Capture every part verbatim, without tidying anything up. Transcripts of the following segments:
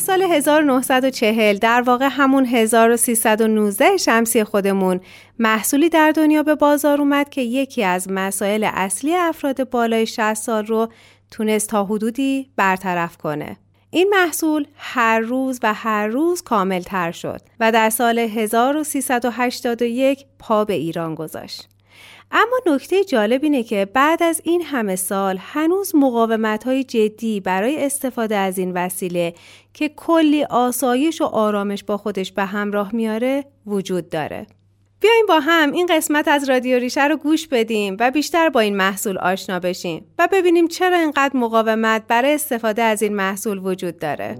از سال هزار و نهصد و چهل، در واقع همون هزار و سیصد و نوزده شمسی خودمون، محصولی در دنیا به بازار اومد که یکی از مسائل اصلی افراد بالای شصت سال رو تونست تا حدودی برطرف کنه. این محصول هر روز و هر روز کامل تر شد و در سال هزار و سیصد و هشتاد و یک پا به ایران گذاشت. اما نکته جالب اینه که بعد از این همه سال هنوز مقاومت‌های جدی برای استفاده از این وسیله که کلی آسایش و آرامش با خودش به همراه میاره وجود داره. بیایم با هم این قسمت از رادیو ریشه رو گوش بدیم و بیشتر با این محصول آشنا بشیم و ببینیم چرا اینقدر مقاومت برای استفاده از این محصول وجود داره.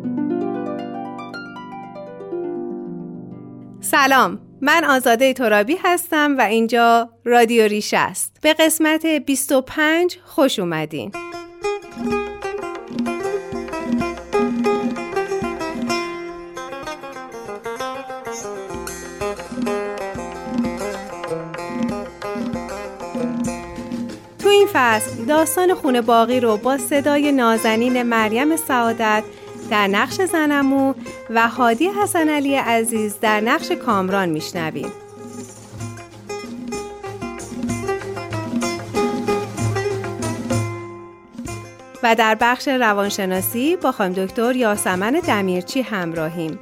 سلام، من آزاده ترابی هستم و اینجا رادیو ریشه است. به قسمت بیست و پنج خوش اومدین. تو این فصل داستان خونه باقی رو با صدای نازنین مریم سعادت در نقش زنمو و هادی حسن علی عزیز در نقش کامران میشنویم. و در بخش روانشناسی با خانم دکتر یاسمن دمیرچی همراهیم.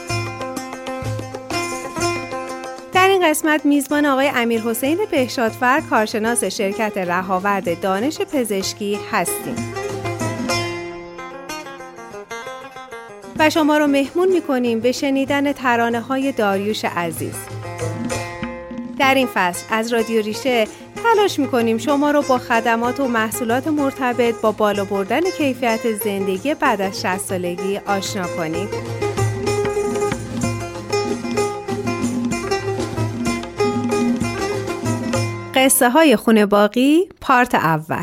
در این قسمت میزبان آقای امیرحسین بهشادفر، کارشناس شرکت رهاورد دانش پزشکی هستیم. و شما رو مهمون میکنیم به شنیدن ترانه های داریوش عزیز. در این فصل از رادیو ریشه تلاش میکنیم شما رو با خدمات و محصولات مرتبط با بالا بردن کیفیت زندگی بعد از شصت سالگی آشنا کنیم. قصه های خونه باقی پارت اول.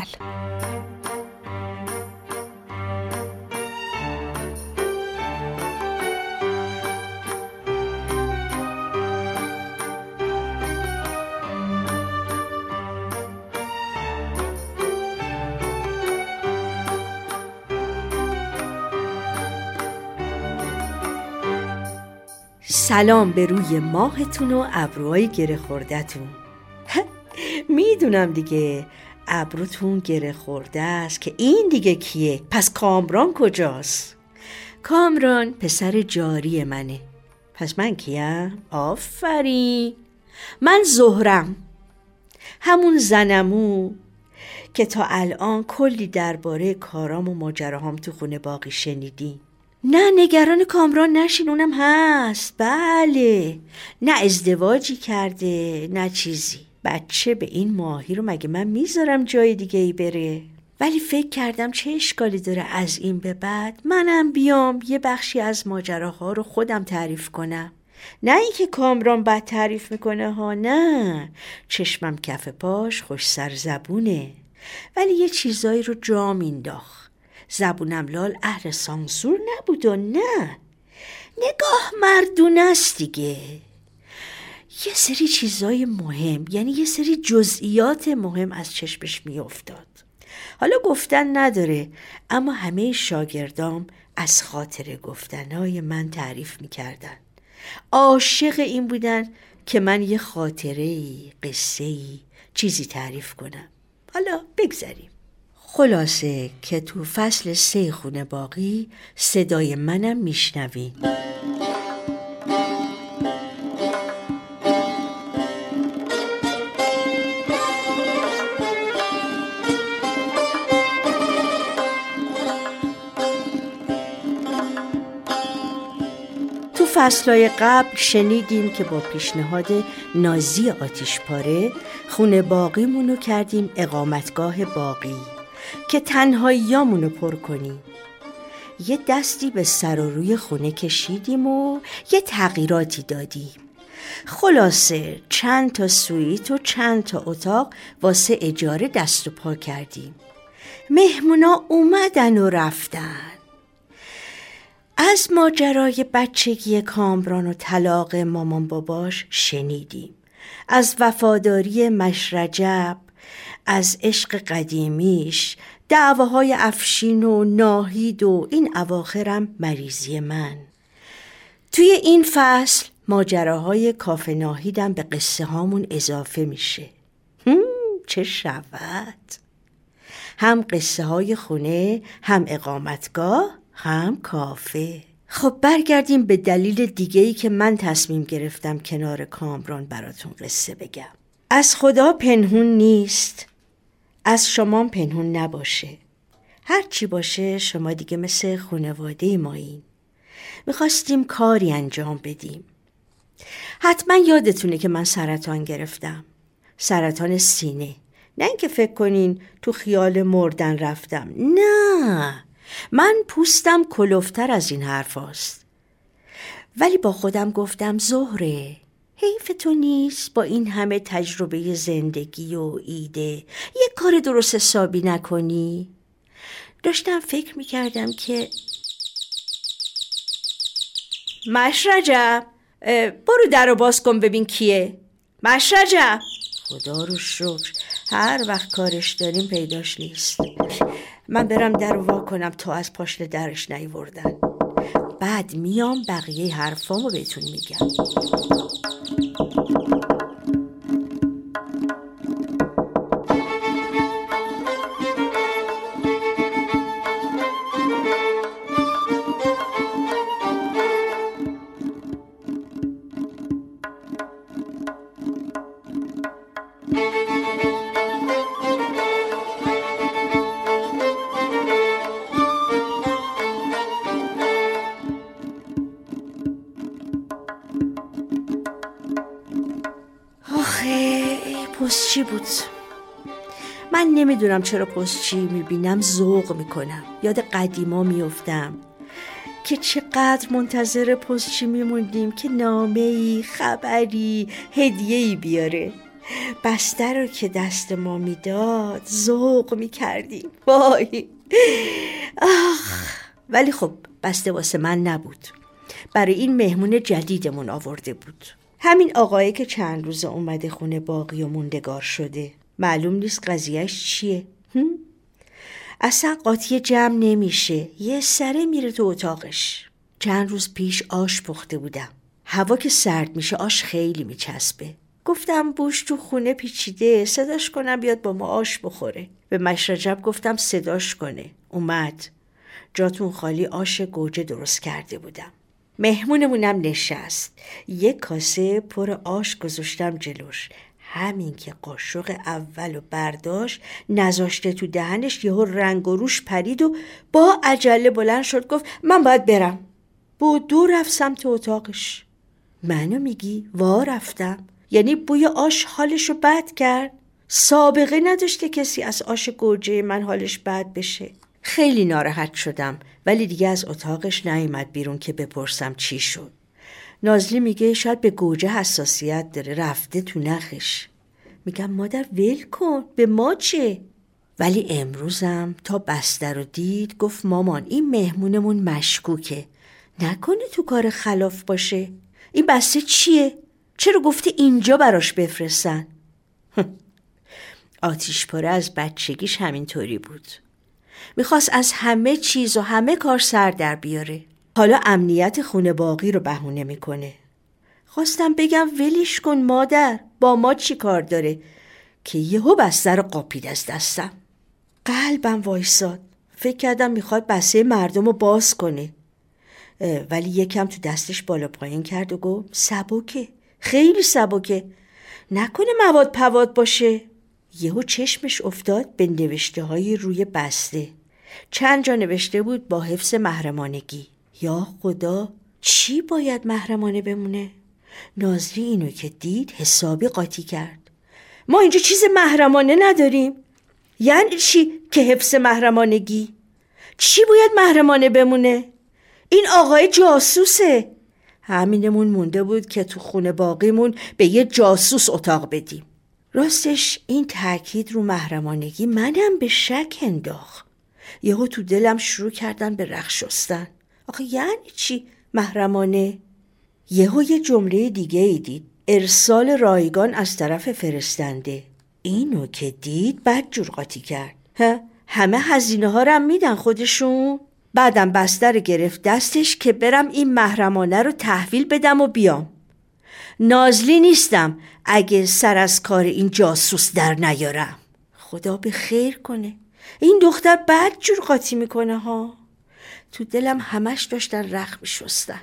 سلام به روی ماهتون و ابروهای گره خوردتون. میدونم دیگه ابروتون گره خورده است که این دیگه کیه؟ پس کامران کجاست؟ کامران پسر جاری منه. پس من کیم؟ آفرین، من زهرم، همون زنمو که تا الان کلی درباره کارام و ماجراهام تو خونه باقی شنیدی. نه نگران کامران نشین، اونم هست. بله، نه ازدواجی کرده نه چیزی. بچه به این ماهی رو مگه من میذارم جای دیگه ای بره؟ ولی فکر کردم چه اشکالی داره از این به بعد منم بیام یه بخشی از ماجراها رو خودم تعریف کنم. نه اینکه کامران بد تعریف میکنه ها، نه، چشمم کف پاش خوش سر زبونه، ولی یه چیزایی رو جا مینداخت. زبونم لال اهل سانسور نبود و نه، نگاه مردونه است دیگه. یه سری چیزای مهم، یعنی یه سری جزئیات مهم از چشمش می افتاد. حالا گفتن نداره، اما همه شاگردام از خاطر گفتنهای من تعریف می کردن. عاشق این بودن که من یه خاطره‌ای، قصه‌ای، چیزی تعریف کنم. حالا بگذاریم. خلاصه که تو فصل سه خونه باقی صدای منم میشنوین. تو فصلای قبل شنیدیم که با پیشنهاد نازی آتیشپاره خونه باقیمونو کردیم اقامتگاه باقی که تنهاییامونو پر کنیم. یه دستی به سر و روی خونه کشیدیم و یه تغییراتی دادیم. خلاصه چند تا سویت و چند تا اتاق واسه اجاره دست و پا کردیم. مهمونا اومدن و رفتن. از ماجرای بچگی کامران و طلاق مامان باباش شنیدیم. از وفاداری مشرجب، از عشق قدیمیش، دعواهای افشین و ناهید و این اواخرم مریضی من. توی این فصل ماجراهای کافه ناهیدم به قصه هامون اضافه میشه. هم چه شود؟ هم قصه های خونه، هم اقامتگاه، هم کافه. خب برگردیم به دلیل دیگه‌ای که من تصمیم گرفتم کنار کامران براتون قصه بگم. از خدا پنهون نیست، از شما پنهون نباشه. هرچی باشه شما دیگه مثل خانواده مایین. میخواستیم کاری انجام بدیم. حتما یادتونه که من سرطان گرفتم. سرطان سینه. نه اینکه فکر کنین تو خیال مردن رفتم. نه، من پوستم کلوفتر از این حرف هاست. ولی با خودم گفتم زهره، حیف تو نیست با این همه تجربه زندگی و ایده یک کار درست حسابی نکنی؟ داشتم فکر میکردم که مشرجب، برو در رو باز کن ببین کیه. مشرجب، خدا رو شکر هر وقت کارش داریم پیداش نیست. من برم در رو وا کنم تا از پاشن درش نیوردن. بعد میام بقیه حرفامو بهتون میگم. پستچی بود. من نمیدونم چرا پستچی میبینم ذوق میکنم. یاد قدیما میافتم که چقدر منتظر پستچی میموندیم که نامه‌ای، خبری، هدیه‌ای بیاره. بسته رو که دست ما میداد ذوق میکردیم. وای آخ. ولی خب بسته واسه من نبود، برای این مهمون جدیدمون آورده بود. همین آقایی که چند روز اومده خونه باقی و موندگار شده. معلوم نیست قضیهش چیه. هم؟ اصلا قاطی جمع نمیشه. یه سره میره تو اتاقش. چند روز پیش آش پخته بودم. هوا که سرد میشه آش خیلی میچسبه. گفتم بوش تو خونه پیچیده، صداش کنم بیاد با ما آش بخوره. به مشرجب گفتم صداش کنه. اومد. جاتون خالی آش گوجه درست کرده بودم. مهمونمونم نشست. یک کاسه پر آش گذاشتم جلوش. همین که قاشق اولو برداشت نذاشته تو دهنش یهو رنگ و روش پرید و با عجله بلند شد گفت من باید برم. بودو رفت سمت اتاقش. منو میگی؟ وا رفتم. یعنی بوی آش حالشو بد کرد؟ سابقه نداشته کسی از آش گوجه من حالش بد بشه. خیلی ناراحت شدم ولی دیگه از اتاقش نیومد بیرون که بپرسم چی شد. نازلی میگه شاید به گوجه حساسیت داره، رفته تو نخش. میگم مادر ول کن، به ما چه؟ ولی امروزم تا بسته رو دید گفت مامان این مهمونمون مشکوکه، نکنه تو کار خلاف باشه. این بسته چیه؟ چرا گفته اینجا براش بفرستن؟ آتیش پاره از بچگیش همینطوری بود. میخواست از همه چیز و همه کار سر در بیاره. حالا امنیت خونه باقی رو بهونه میکنه. خواستم بگم ولیش کن مادر، با ما چی کار داره، که یهو بسته رو قاپید از دستم. قلبم وایساد. فکر کردم میخواد بسته مردم رو باز کنه، ولی یکم تو دستش بالا پایین کرد و گفت سبکه، خیلی سبکه، نکنه مواد پواد باشه. یهو چشمش افتاد به نوشته های روی بسته. چند جا نوشته بود با حفظ محرمانگی. یا خدا، چی باید محرمانه بمونه؟ نازلی اینو که دید حسابی قاطی کرد. ما اینجا چیز محرمانه نداریم. یعنی چی که حفظ محرمانگی؟ چی باید محرمانه بمونه؟ این آقای جاسوسه. همینمون مونده بود که تو خونه باقیمون به یه جاسوس اتاق بدیم. راستش این تاکید رو محرمانگی منم به شک انداخت. یهو تو دلم شروع کردن به رخ شستن. آخه یعنی چی محرمانه؟ یهو یه جمله دیگه ای دید. ارسال رایگان از طرف فرستنده. اینو که دید بد جور قاطی کرد. همه هزینه ها رم میدن خودشون؟ بعدم بستر گرفت دستش که برم این محرمانه رو تحویل بدم و بیام. نازلی نیستم اگه سر از کار این جاسوس در نیارم. خدا به خیر کنه. این دختر بد جور قاطی میکنه ها. تو دلم همش داشتن رخ میشستن.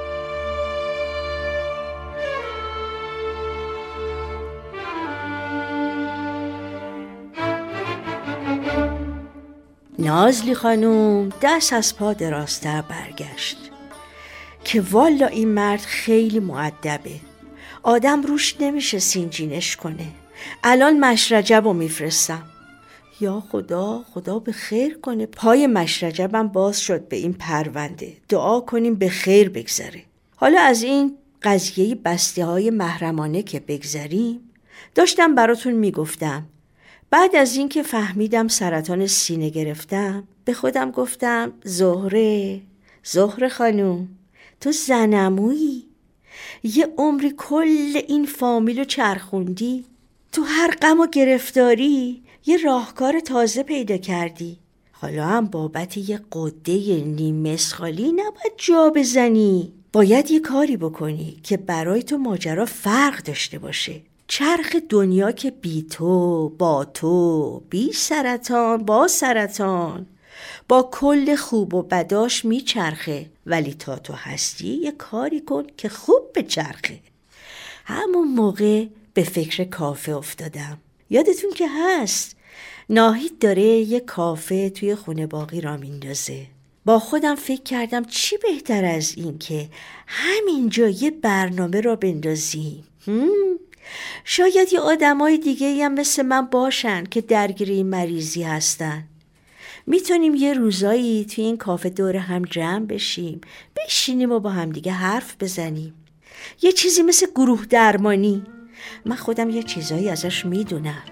نازلی خانوم دست از پا درازتر برگشت که والا این مرد خیلی مؤدبه، آدم روش نمیشه سینجینش کنه. الان مشرجبو میفرستم. یا خدا، خدا به خیر کنه. پای مشرجبم باز شد به این پرونده. دعا کنیم به خیر بگذره. حالا از این قضیه بسته های محرمانه که بگذریم، داشتم براتون میگفتم. بعد از این که فهمیدم سرطان سینه گرفتم، به خودم گفتم زهره، زهره خانوم، تو زنمویی. یه عمری کل این فامیلو چرخوندی. تو هر غم و گرفتاری یه راهکار تازه پیدا کردی. حالا هم بابت یه قده نیم مسخالی نباید جا بزنی. باید یه کاری بکنی که برای تو ماجرا فرق داشته باشه. چرخ دنیا که بی تو، با تو، بی سرطان، با سرطان، با کل خوب و بداش میچرخه. ولی تا تو هستی یه کاری کن که خوب بچرخه. همون موقع به فکر کافه افتادم. یادتون که هست ناهید داره یه کافه توی خونه باقی را میندازه. با خودم فکر کردم چی بهتر از این که همینجا یه برنامه را بندازیم. هم؟ شاید یه آدمای دیگه هم مثل من باشن که درگیر این مریضی هستن. میتونیم یه روزایی توی این کافه دور هم جمع بشیم، بشینیم و با هم دیگه حرف بزنیم. یه چیزی مثل گروه درمانی. من خودم یه چیزایی ازش میدونم.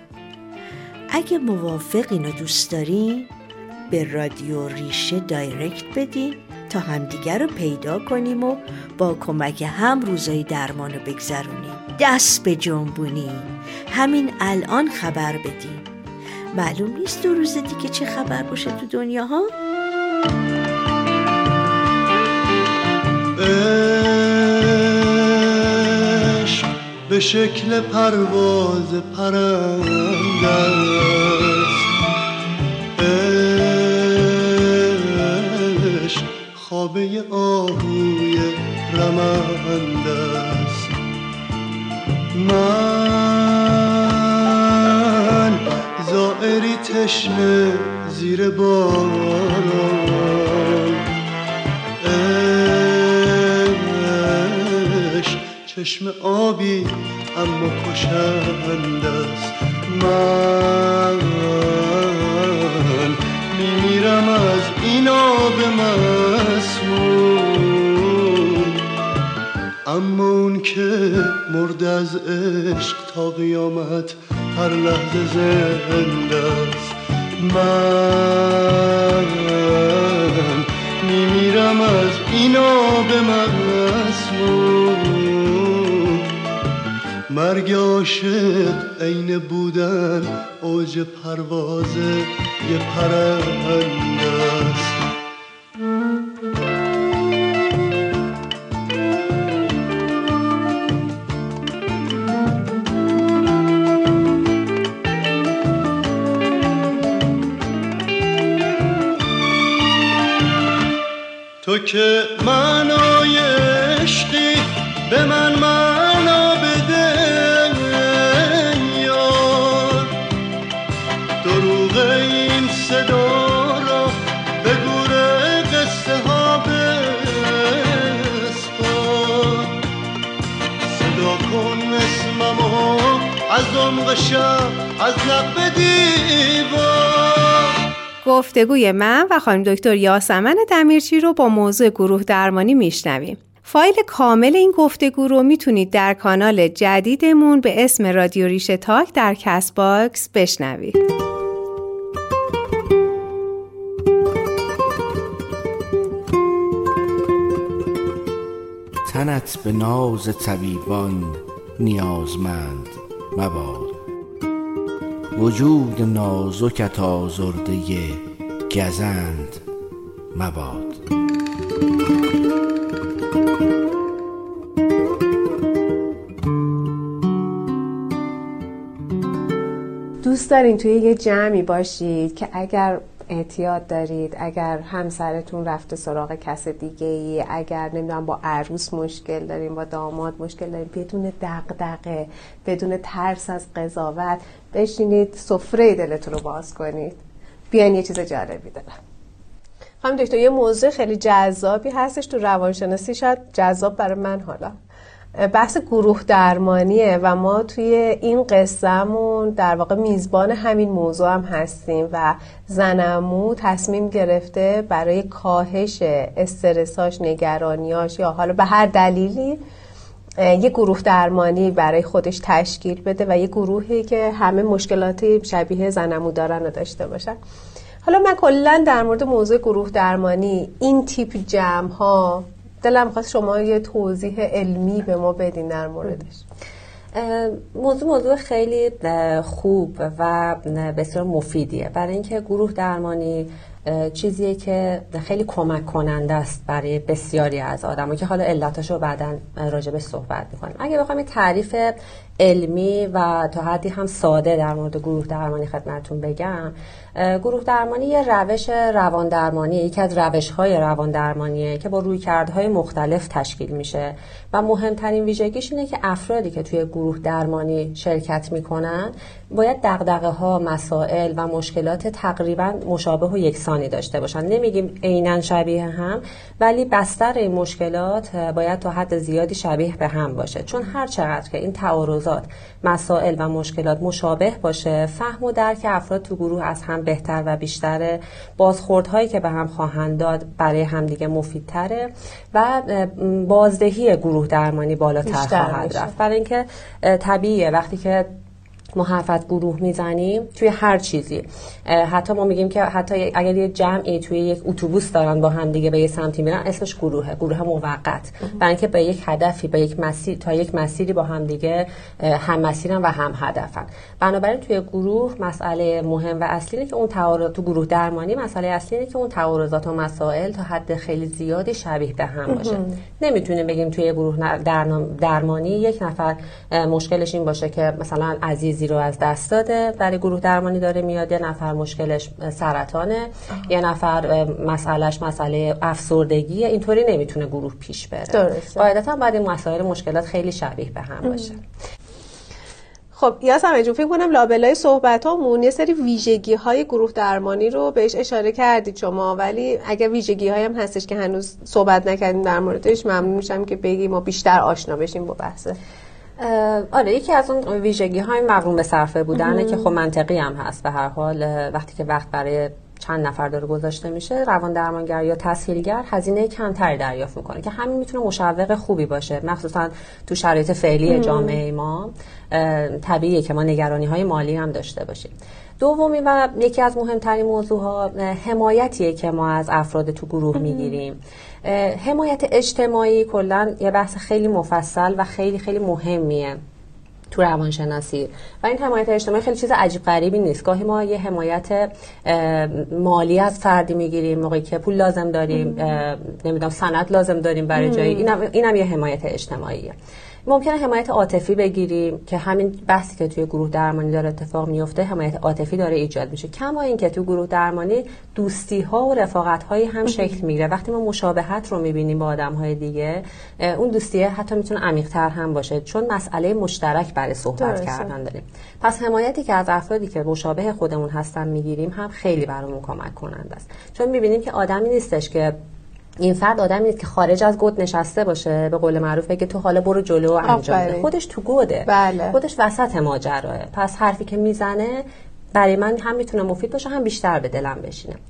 اگه موافقین و دوست دارین به رادیو ریشه دایرکت بدین تا همدیگه رو پیدا کنیم و با کمک هم روزای درمان رو بگذرونیم. دست به جنبونیم، همین الان خبر بدیم. معلوم نیست دو روز دیگه چه خبر باشه تو دنیا ها. عشق به شکل پرواز پرنده است. عشق خوابه آهوی رمنده است. من زائری تشنه زیر باران. عشق چشم آبی اما کشنده است. من میمیرم از این آب مسموم، اما اون که مرد از عشق تا قیامت هر لحظه زنده است. من میمیرم از این آب مسموم. مرگ عاشق عین بودن اوج پرواز یه پرنده است. تو که معنای عشقی به من معنا بده یار. دروغ این صدا را به گور قصه ها بسپار. صدا کن اسممو از عمق شب، از لب دیوار. گفتگوی من و خانم دکتر یاسمن دمیرچی رو با موضوع گروه درمانی میشنویم. فایل کامل این گفتگو رو میتونید در کانال جدیدمون به اسم رادیو ریشه تاک در کست باکس بشنوید. تنت به ناز طبیبان نیازمند مباد. وجود نازکت آزرده گزند مباد. دوست دارین توی یه جمعی باشید که اگر اعتیاد دارید، اگر همسرتون رفته سراغ کس دیگه ای، اگر نمیدونم با عروس مشکل دارین، با داماد مشکل دارین، بدون دغدغه، بدون ترس از قضاوت بشینید سفره دلتون رو باز کنید. بیاین یه چیز جالبی دارم. خانم دکتر، یه موضوع خیلی جذابی هستش تو روانشناسی، شاید جذاب برای من حالا، بحث گروه درمانیه و ما توی این قصه‌مون در واقع میزبان همین موضوع هم هستیم و زنمو تصمیم گرفته برای کاهش استرساش، نگرانیاش یا حالا به هر دلیلی یه گروه درمانی برای خودش تشکیل بده و یه گروهی که همه مشکلاتی شبیه زنمو دارن رو داشته باشن. حالا من کلاً در مورد موضوع گروه درمانی، این تیپ جمع‌ها دلم خواست شما یه توضیح علمی به ما بدین در موردش. موضوع موضوع خیلی خوب و بسیار مفیدیه، برای اینکه گروه درمانی چیزیه که خیلی کمک کننده است برای بسیاری از آدم‌ها که حالا علتاشو بعداً راجع به صحبت می‌کنیم. اگه بخوام یه تعریف علمی و تا حدی هم ساده در مورد گروه درمانی خدمتتون بگم، گروه درمانی یه روش روان درمانیه، یکی از روش‌های روان درمانیه که با رویکردهای مختلف تشکیل میشه و مهمترین ویژگیش اینه که افرادی که توی گروه درمانی شرکت میکنن باید دغدغه‌ها، مسائل و مشکلات تقریباً مشابه و یکسانی داشته باشن. نمیگیم عیناً شبیه هم، ولی بستر این مشکلات باید تا حد زیادی شبیه به هم باشه، چون هر چقدر که این تعارضات، مسائل و مشکلات مشابه باشه، فهم و درک افراد تو گروه از هم بهتر و بیشتر، بازخوردهایی که به هم خواهند داد برای همدیگه مفیدتره و بازدهی گروه درمانی بالاتر خواهد رفت. برای اینکه طبیعیه وقتی که ما حرف از گروه میزنیم توی هر چیزی، حتی ما میگیم که حتی اگر یه جمعی توی یک اتوبوس دارن با هم دیگه به یه سمتی میرن، اسمش گروهه، گروه موقت، برای اینکه به یک هدفی، به یک مسیر، تا یک مسیری با هم دیگه هم مسیرن و هم هدفن. بنابراین توی گروه مسئله مهم و اصلی اینه که اون تعارض، تو گروه درمانی مسئله اصلی اینه که اون تعارضات و مسائل تا حد خیلی زیادی شبیه به هم باشه. نمیتونیم بگیم توی گروه درمانی یک نفر مشکلش این باشه که مثلا عزیز رو از دست داده، برای گروه درمانی داره میاد، یه نفر مشکلش سرطانه، آه. یه نفر مسئلهش مسئله افسردگیه. اینطوری نمیتونه گروه پیش بره. درسته. قاعدتا باید این مسائل مشکلات خیلی شبیه به هم باشه. خب یاسمین جون، فکر کنم لابلای صحبتامون یه سری ویژگی‌های گروه درمانی رو بهش اشاره کردید شما، ولی اگه ویژگی‌هایی هم هستش که هنوز صحبت نکردیم در موردش، ممنون میشم که بگیم ما بیشتر آشنا بشیم با بحثه. آره، یکی از اون ویژگی های مقرون به صرفه بودنه که خب منطقی هم هست. به هر حال وقتی که وقت برای چند نفر داره گذاشته میشه، روان درمانگر یا تسهیلگر هزینه کمتری دریافت میکنه که همین میتونه مشوق خوبی باشه، مخصوصا تو شرایط فعلی جامعه ما. طبیعیه که ما نگرانی های مالی هم داشته باشیم. دومی و یکی از مهمترین موضوعها حمایتیه که ما از افراد تو گروه میگیریم. حمایت اجتماعی کلا یه بحث خیلی مفصل و خیلی خیلی مهمیه تو روانشناسی و این حمایت اجتماعی خیلی چیز عجیب غریبی نیست. گاهی ما یه حمایت مالی از فردی میگیریم موقعی که پول لازم داریم، نمیدونم سند لازم داریم برای جایی، اینم اینم یه حمایت اجتماعیه. ممکنه حمایت عاطفی بگیریم که همین بحثی که توی گروه درمانی داره اتفاق میفته، حمایت عاطفی داره ایجاد میشه. کما اینکه تو گروه درمانی دوستی ها و رفاقت های هم شکل میگیره. وقتی ما مشابهت رو میبینیم با آدم های دیگه، اون دوستیه حتی میتونه عمیق تر هم باشه، چون مسئله مشترک برای صحبت کردن داریم. پس حمایتی که از افرادی که مشابه خودمون هستن میگیریم هم خیلی برامون کمک کننده است، چون میبینیم که آدمی نیستش که این فرد آدمی نیست که خارج از گود نشسته باشه، به قول معروف بگه تو حالا برو جلو و انجام بده. خودش تو گوده، بله. خودش وسط ماجراه. پس حرفی که میزنه برای من هم میتونه مفید باشه، هم بیشتر به دلم بشینه.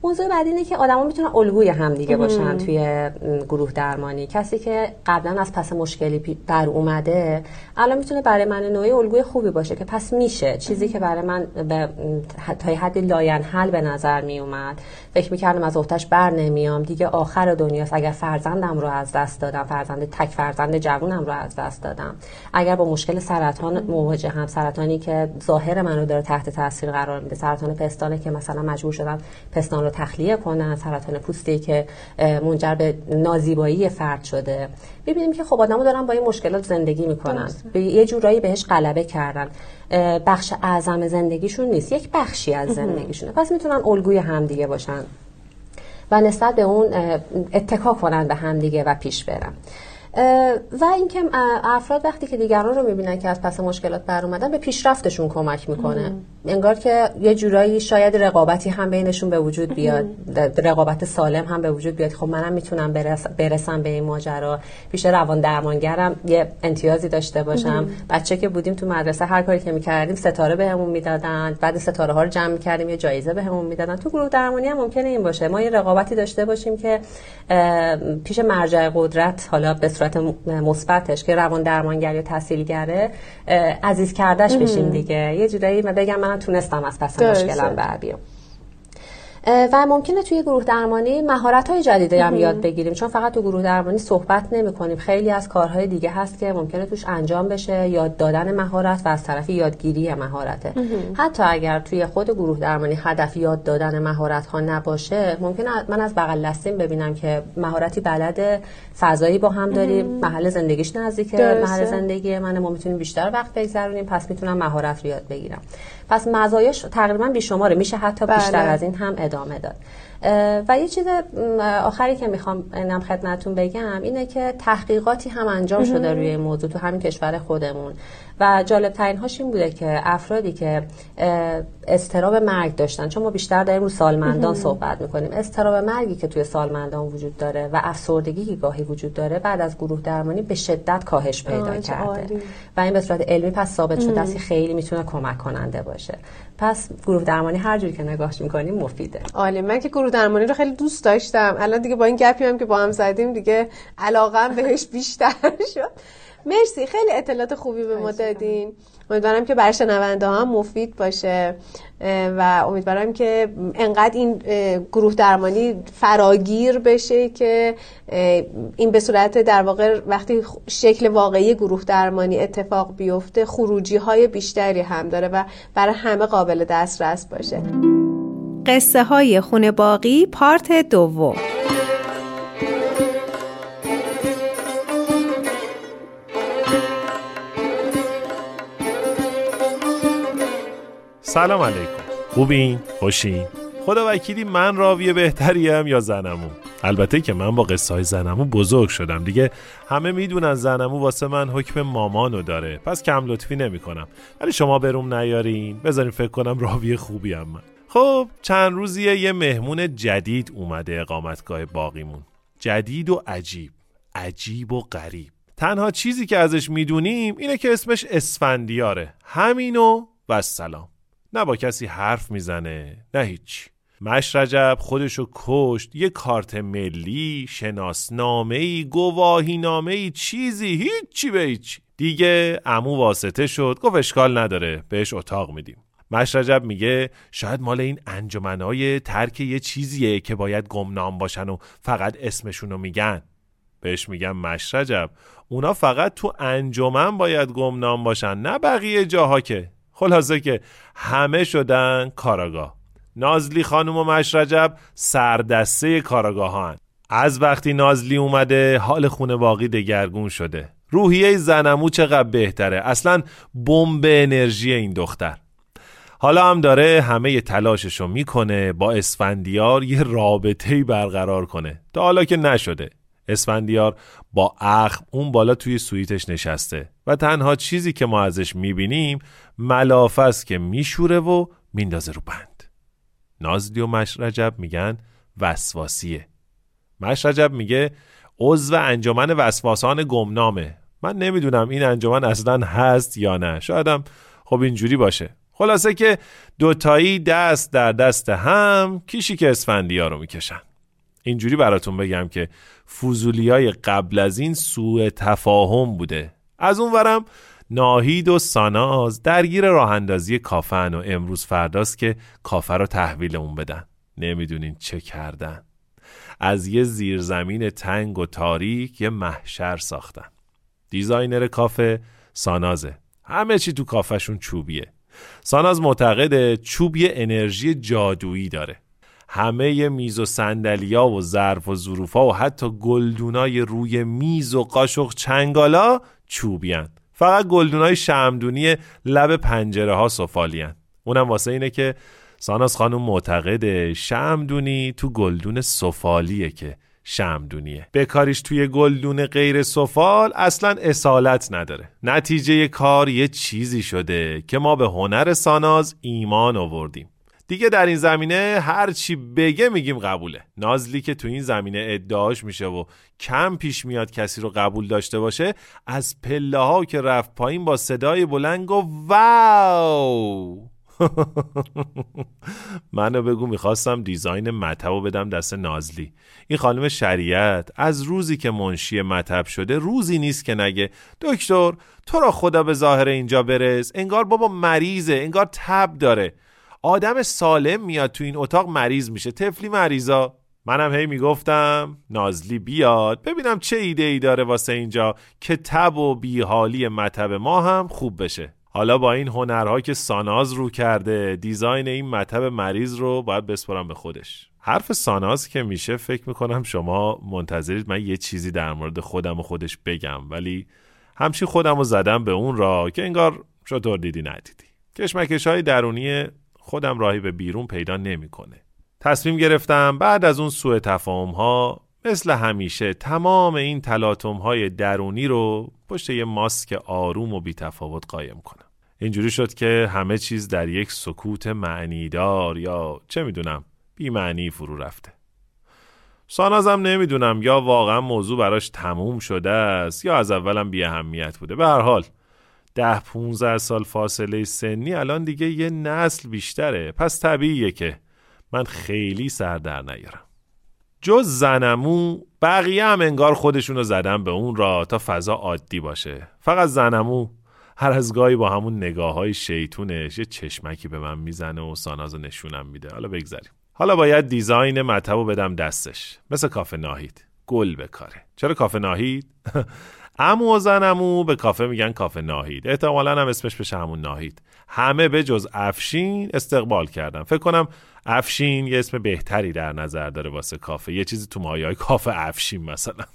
موضوع بعدی اینه که آدما میتونن الگوی همدیگه باشن توی گروه درمانی. کسی که قبلا از پس مشکلی در اومده الان میتونه برای من نوعی الگوی خوبی باشه که پس میشه چیزی که برای من به تا حدی لاینحل به نظر می اومد، فکر میکردم از افتش بر نمیام دیگه، آخر دنیاست اگر فرزندم رو از دست دادم، فرزند تک فرزند جوونم رو از دست دادم، اگر با مشکل سرطان مواجهم، سرطانی که ظاهر منو داره تحت تاثیر قرار میده، سرطان پستانه که مثلا مجبور شدم پستان رو تخلیه کنن، سرطان پوستی که منجر به نازیبایی فرد شده، می‌بینیم که خب آدم‌ها دارن با این مشکلات زندگی میکنن، به یه جورایی بهش غلبه کردن، بخش اعظم زندگیشون نیست، یک بخشی از زندگیشونه، پس میتونن الگوی همدیگه باشن و نسبت به اون اتکا کنن به همدیگه و پیش برن. و اینکه افراد وقتی که دیگران رو میبینن که از پس مشکلات بر اومدن به پیشرفتشون کمک میکنه. انگار که یه جورایی شاید رقابتی هم بینشون به وجود بیاد، رقابت سالم هم به وجود بیاد. خب منم میتونم برس برسم به این ماجرا، پیش روان درمانگرم یه امتیازی داشته باشم. بچه که بودیم تو مدرسه هر کاری که میکردیم ستاره بهمون میدادن، بعد ستاره ها رو جمع میکردیم یه جایزه بهمون میدادن. تو گروه درمانی هم ممکنه این باشه، ما یه رقابتی داشته باشیم که پیش مرجع قدرت، حالا به صورت مثبتش که روان درمانگر یا تحصیلگره، عزیز کردش بشیم دیگه، یه جورایی من بگم من تونستم از پس مشکلم بر بیام. و ممکنه توی گروه درمانی مهارت‌های جدیدی هم یاد بگیریم، چون فقط تو گروه درمانی صحبت نمی‌کنیم، خیلی از کارهای دیگه هست که ممکنه توش انجام بشه، یاد دادن مهارت و از طرف یادگیری مهارته. حتی اگر توی خود گروه درمانی هدف یاد دادن مهارت‌ها نباشه، ممکنه من از بغل دستیم ببینم که مهارتی بلده، فضایی با هم داریم، محل زندگیش نزدیکه محل زندگی منه، ما میتونیم بیشتر وقت بگذرونیم، پس میتونم مهارت رو یاد بگیرم. پس مزایاش تقریبا بیشماره، میشه حتی بیشتر بله. از این هم ادامه داد. و یه چیز آخری که میخوام اینم خدمتتون بگم اینه که تحقیقاتی هم انجام شده روی این موضوع تو همین کشور خودمون و جالب ترین هاش این بوده که افرادی که اضطراب مرگ داشتن، چون ما بیشتر داریم رو سالمندان صحبت میکنیم، اضطراب مرگی که توی سالمندان وجود داره و افسردگی که گاهی وجود داره بعد از گروه درمانی به شدت کاهش پیدا کرده و این به صورت علمی پس ثابت شده است که خیلی میتونه کمک کننده باشه. پس گروه درمانی هر جوری که نگاهش میکنیم مفیده. عالی، من که گروه درمانی رو خیلی دوست داشتم، الان دیگه با این گپی هم که با هم زدیم دیگه علاقم بهش بیشتر شد. مرسی، خیلی اطلاعات خوبی به ما دادین. امیدوارم که برای شنونده ها هم مفید باشه و امیدوارم که انقدر این گروه درمانی فراگیر بشه که این به صورت در واقع وقتی شکل واقعی گروه درمانی اتفاق بیفته خروجی های بیشتری هم داره و برای همه قابل دسترس باشه. قصه های خونه باقی پارت دوم. سلام علیکم، خوبین؟ خوشین؟ خدا وکیلی من راوی بهتریم یا زنمو؟ البته که من با قصه های زنمو بزرگ شدم دیگه، همه میدونن زنمو واسه من حکم مامانو داره، پس کم لطفی نمی کنم، ولی شما بروم نیارین بذارین فکر کنم راوی خوبی هم من. خب چند روزیه یه مهمون جدید اومده اقامتگاه باقیمون، جدید و عجیب، عجیب و غریب. تنها چیزی که ازش میدونیم اینه که اسمش اسفندیاره، همینو و السلام. نه با کسی حرف میزنه نه هیچ. مشرجب خودشو کشت، یه کارت ملی، شناسنامه‌ای، گواهینامه‌ای، چیزی، هیچی به هیچی. دیگه عمو واسطه شد، گفت اشکال نداره بهش اتاق میدیم. مشرجب میگه شاید مال این انجمنای ترک یه چیزیه که باید گمنام باشن و فقط اسمشونو میگن. بهش میگم مشرجب اونا فقط تو انجمن باید گمنام باشن، نه بقیه جاها که. خلاصه که همه شدن کاراگاه. نازلی خانم و مشرجب سردسته کاراگاه هن. از وقتی نازلی اومده حال خونه باقی دگرگون شده. روحیه زنمو چقدر بهتره، اصلا بمب انرژی این دختر. حالا هم داره همه تلاششو میکنه با اسفندیار یه رابطه‌ای برقرار کنه، تا حالا که نشده. اسفندیار با اخم اون بالا توی سویتش نشسته و تنها چیزی که ما ازش میبینیم ملافه است که میشوره و میندازه رو بند. نازلی و مشرجب میگن وسواسیه. مشرجب میگه عضو انجمن وسواسان گمنامه. من نمیدونم این انجمن اصلا هست یا نه، شایدم خب اینجوری باشه. خلاصه که دوتایی دست در دست هم کیشیک اسفندیار رو میکشن. اینجوری براتون بگم که فضولیای قبل از این سوء تفاهم بوده. از اون ورم ناهید و ساناز درگیر راه اندازی کافه‌ن و امروز فرداست که کافه رو تحویل اون بدن. نمیدونین چه کردن. از یه زیرزمین تنگ و تاریک یه محشر ساختن. دیزاینر کافه سانازه. همه چی تو کافهشون چوبیه. ساناز معتقده چوب یه انرژی جادویی داره. همه ی میز و صندلیا و ظرف و ظروفا و حتی گلدونای روی میز و قاشق چنگالا چوبیان. فقط گلدونای شمعدونی لب پنجره ها سفالیان. اونم واسه اینه که ساناز خانم معتقده شمعدونی تو گلدون سفالیه که شمعدونیه. بکاریش توی گلدون غیر سفال اصلا اصالت نداره. نتیجه کار یه چیزی شده که ما به هنر ساناز ایمان آوردیم. دیگه در این زمینه هر چی بگه میگیم قبوله. نازلی که تو این زمینه ادعاش میشه و کم پیش میاد کسی رو قبول داشته باشه، از پله ها که رفت پایین با صدای بلند گفت واو. منو بگو میخواستم دیزاین مطبو بدم دست نازلی. این خانم شریعت از روزی که منشی مطب شده روزی نیست که نگه دکتر تو را خدا به ظاهر اینجا برس، انگار بابا مریضه، انگار تب داره. آدم سالم میاد تو این اتاق مریض میشه، طفلی مریضا. منم هی میگفتم نازلی بیاد ببینم چه ایده ای داره واسه اینجا که تب و بیحالی مطب ما هم خوب بشه. حالا با این هنرها که ساناز رو کرده، دیزاین این مطب مریض رو باید بسپارم به خودش. حرف ساناز که میشه فکر میکنم شما منتظرید من یه چیزی در مورد خودم و خودش بگم، ولی همچی خودم رو زدم به اون را که انگار چطور دیدی ندیدی. کشمکش های درونی خودم راهی به بیرون پیدا نمیکنه. تصمیم گرفتم بعد از اون سوء تفاهم ها مثل همیشه تمام این تلاطم های درونی رو پشت یه ماسک آروم و بی تفاوت قایم کنم. اینجوری شد که همه چیز در یک سکوت معنیدار یا چه میدونم بی معنی فرو رفته. سانازم نمیدونم یا واقعا موضوع براش تموم شده است یا از اولم بی اهمیت بوده. به هر حال ده پونزده سال فاصله سنی الان دیگه یه نسل بیشتره، پس طبیعیه که من خیلی سر در نیارم. جز زنمو بقیه هم انگار خودشونو زدن به اون را تا فضا عادی باشه. فقط زنمو هر از گاهی با همون نگاه های شیطونش یه چشمکی به من میزنه و سانازو نشونم میده. حالا بگذاریم. حالا باید دیزاین مطبو بدم دستش، مثل کافه ناهید. گل بکاره. چرا کافه ناهید؟ عمو و زنمو به کافه میگن کافه ناهید. احتمالاً هم اسمش بشه همون ناهید. همه به جز افشین استقبال کردن. فکر کنم افشین یه اسم بهتری در نظر داره واسه کافه. یه چیزی تو مایه‌های کافه افشین مثلا.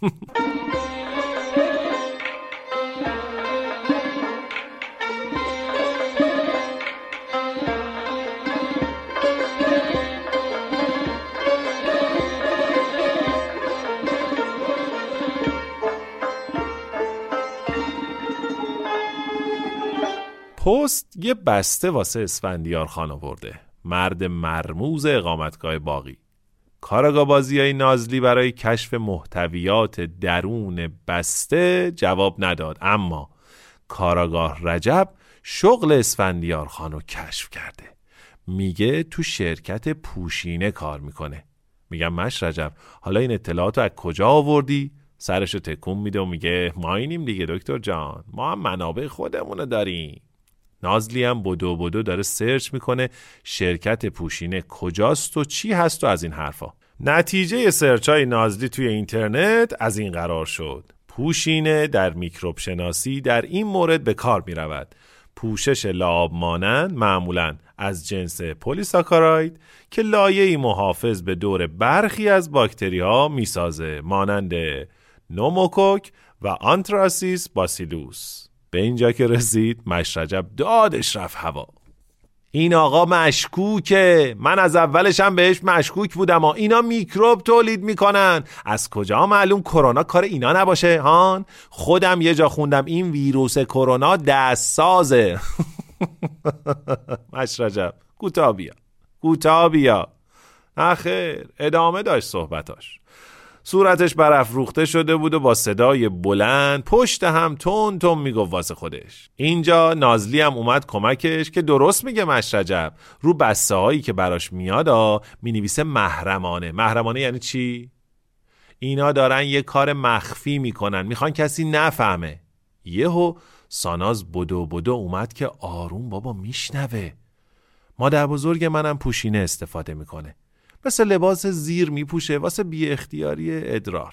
پست یه بسته واسه اسفندیار خان آورده. مرد مرموز اقامتگاه باقی. کاراگاه بازیای نازلی برای کشف محتویات درون بسته جواب نداد، اما کاراگاه رجب شغل اسفندیار خان رو کشف کرده. میگه تو شرکت پوشینه کار میکنه. میگم مش رجب حالا این اطلاعاتو از کجا آوردی؟ سرشو تکون میده و میگه ما اینیم دیگه دکتر جان، ما هم منابع خودمونو داریم. نازلی هم بدو بدو داره سرچ میکنه شرکت پوشینه کجاست و چی هست و از این حرفا. نتیجه سرچ های نازلی توی اینترنت از این قرار شد: پوشینه در میکروب شناسی در این مورد به کار میرود. پوشش لعاب مانند معمولاً از جنس پلیساکاراید که لایه‌ای محافظ به دور برخی از باکتری ها میسازه، مانند نوموکوک و آنتراسیس باسیلوس. به اینجا که رسید مشرجب دادش رفت هوا. این آقا مشکوکه، من از اولش هم بهش مشکوک بودم. ها اینا میکروب تولید میکنن، از کجا معلوم کرونا کار اینا نباشه؟ هان خودم یه جا خوندم این ویروس کرونا دست سازه. مشرجب کوتاه بیا کوتاه بیا. نه خیر، ادامه داشت صحبتاش. صورتش برافروخته شده بود و با صدای بلند پشت هم تون تون میگفت واسه خودش. اینجا نازلی هم اومد کمکش که درست میگه مشرجب، رو بسته هایی که براش میاد مینویسه محرمانه. محرمانه یعنی چی؟ اینا دارن یه کار مخفی میکنن، میخوان کسی نفهمه. یهو ساناز بدو بدو اومد که آروم بابا میشنوه. مادر بزرگ منم پوشینه استفاده میکنه، مثل لباس زیر میپوشه واسه بی اختیاری ادرار.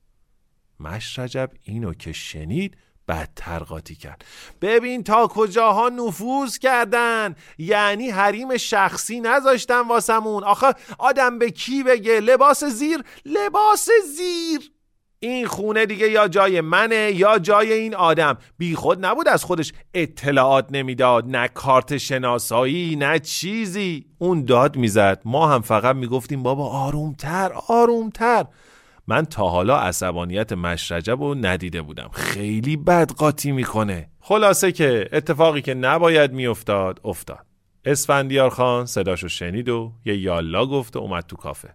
مشرجب اینو که شنید بدتر قاطی کرد. ببین تا کجاها نفوذ کردن، یعنی حریم شخصی نذاشتن واسمون. آخه آدم به کی بگه لباس زیر؟ لباس زیر؟ این خونه دیگه یا جای منه یا جای این آدم. بی خود نبود از خودش اطلاعات نمیداد، نه کارت شناسایی نه چیزی. اون داد میزد، ما هم فقط میگفتیم بابا آرومتر آرومتر. من تا حالا عصبانیت مشرجب رو ندیده بودم، خیلی بد قاطی میکنه. خلاصه که اتفاقی که نباید میافتاد افتاد. اسفندیار خان صداشو شنید و یه یالا گفت و اومد تو کافه.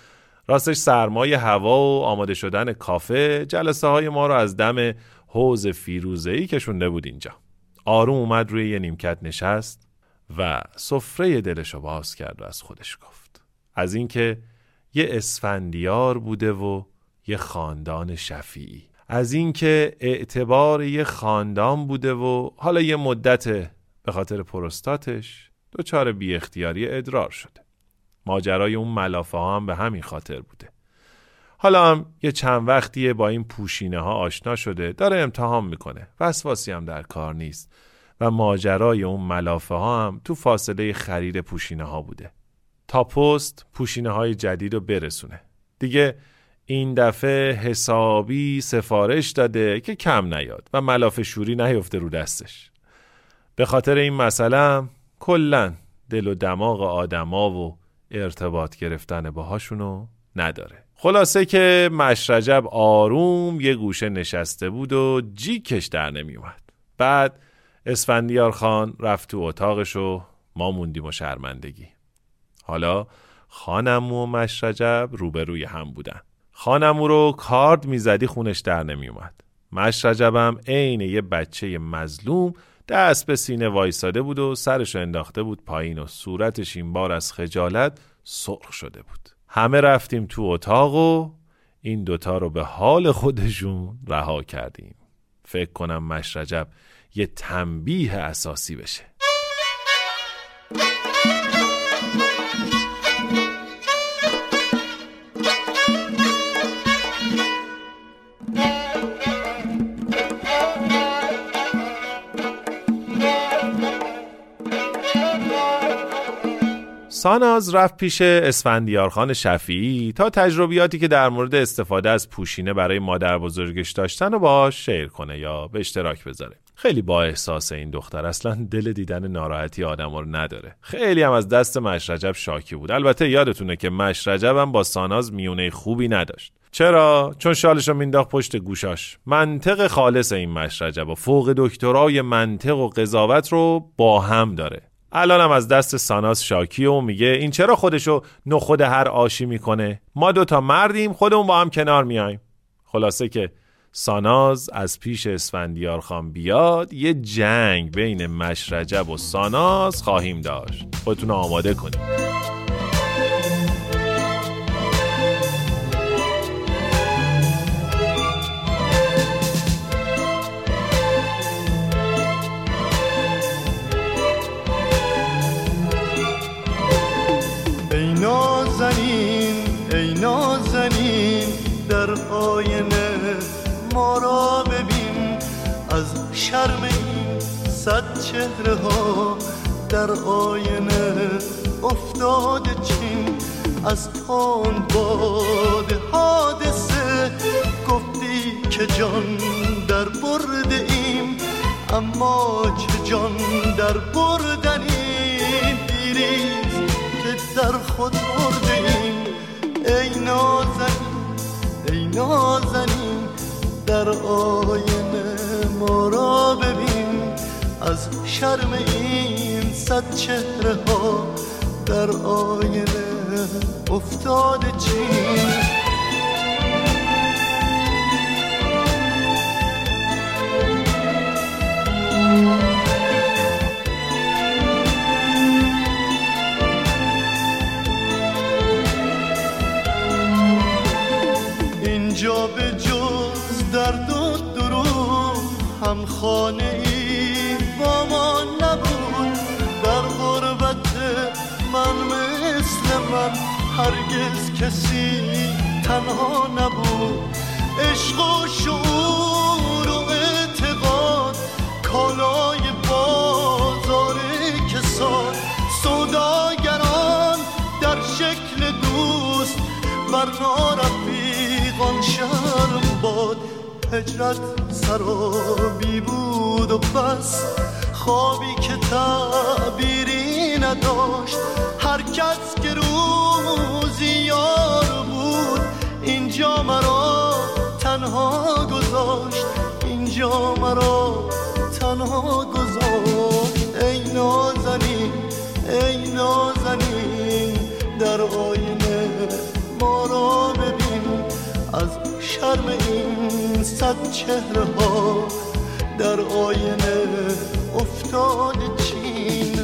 راستش سرمای هوا و آماده شدن کافه جلسه های ما رو از دم حوض فیروزه‌ای کشونده بود اینجا. آروم اومد روی یه نیمکت نشست و سفره دلشو باز کرد و از خودش گفت از اینکه یه اسفندیار بوده و یه خاندان شفیعی، از اینکه اعتبار یه خاندان بوده و حالا یه مدت به خاطر پروستاتش دچار بی اختیاری ادرار شده. ماجرای اون ملافه ها هم به همین خاطر بوده. حالا هم یه چند وقتیه با این پوشینه ها آشنا شده، داره امتحان میکنه، وسواسی هم در کار نیست و ماجرای اون ملافه ها هم تو فاصله خرید پوشینه ها بوده تا پست پوشینه های جدید رو برسونه. دیگه این دفعه حسابی سفارش داده که کم نیاد و ملافه شوری نیفته رو دستش. به خاطر این مسئله کلن دل و دماغ آدما و ارتباط گرفتن باهاشونو نداره. خلاصه که مشرجب آروم یه گوشه نشسته بود و جیکش در نمی اومد. بعد اسفندیار خان رفت تو اتاقش و ما موندیم و شرمندگی. حالا خانمو و مشرجب روبروی هم بودن. خانمو رو کارد میزدی خونش در نمی اومد. مشرجبم عین یه بچه مظلوم دست به سینه وایساده بود و سرشو انداخته بود پایین و صورتش این بار از خجالت سرخ شده بود. همه رفتیم تو اتاق و این دوتا رو به حال خودشون رها کردیم. فکر کنم مشرجب یه تنبیه اساسی بشه. ساناز رفت پیش اسفندیار خان شفیعی تا تجربیاتی که در مورد استفاده از پوشینه برای مادر بزرگش داشتن و باهاش شیر کنه یا به اشتراک بذاره. خیلی با احساس این دختر، اصلا دل دیدن ناراحتی آدم رو نداره. خیلی هم از دست مشرجب شاکی بود. البته یادتونه که مشرجب هم با ساناز میونه خوبی نداشت. چرا؟ چون شالشو مینداخت پشت گوشاش. منطق خالص این مشرجب و فوق دکترای منطق و قضاوت رو با هم داره. الان هم از دست ساناز شاکی و میگه این چرا خودشو نخود هر آشی میکنه؟ ما دوتا مردیم، خودمون با هم کنار میایم. خلاصه که ساناز از پیش اسفندیار خان بیاد، یه جنگ بین مشرجب و ساناز خواهیم داشت. خودتون آماده کنید. ای نازنین ای نازنین در آینه ما را ببین، از شرم این صد چهره ها در آینه افتاده چین. از تون باد حادثه گفتی که جان در برده ایم، اما چه جان در بردنیم. دیریز که در خود برده ایم. ای نازنین ای نازنین در آینه ما را ببین، از شرم این صد چهره ها در آینه افتاده چین. اینجا به جز درد و دروغ هم خانه ای با ما نبود. در غربت من مثل من هرگز کسی تنها نبود. عشق و شعور و اعتقاد کالای بازار کساد. سوداگران در شکل دوست بر نارفیقان شرم باد. هجرت سرابی بود و بس، خوابی که تعبیری نداشت. هر کس که روزی یار بود اینجا مرا تنها گذاشت. اینجا مرا تنها گذاشت. ای نازنین ای نازنین در آینه ما را ببین. از شرم این صد چهره ها در آینه افتاده چین.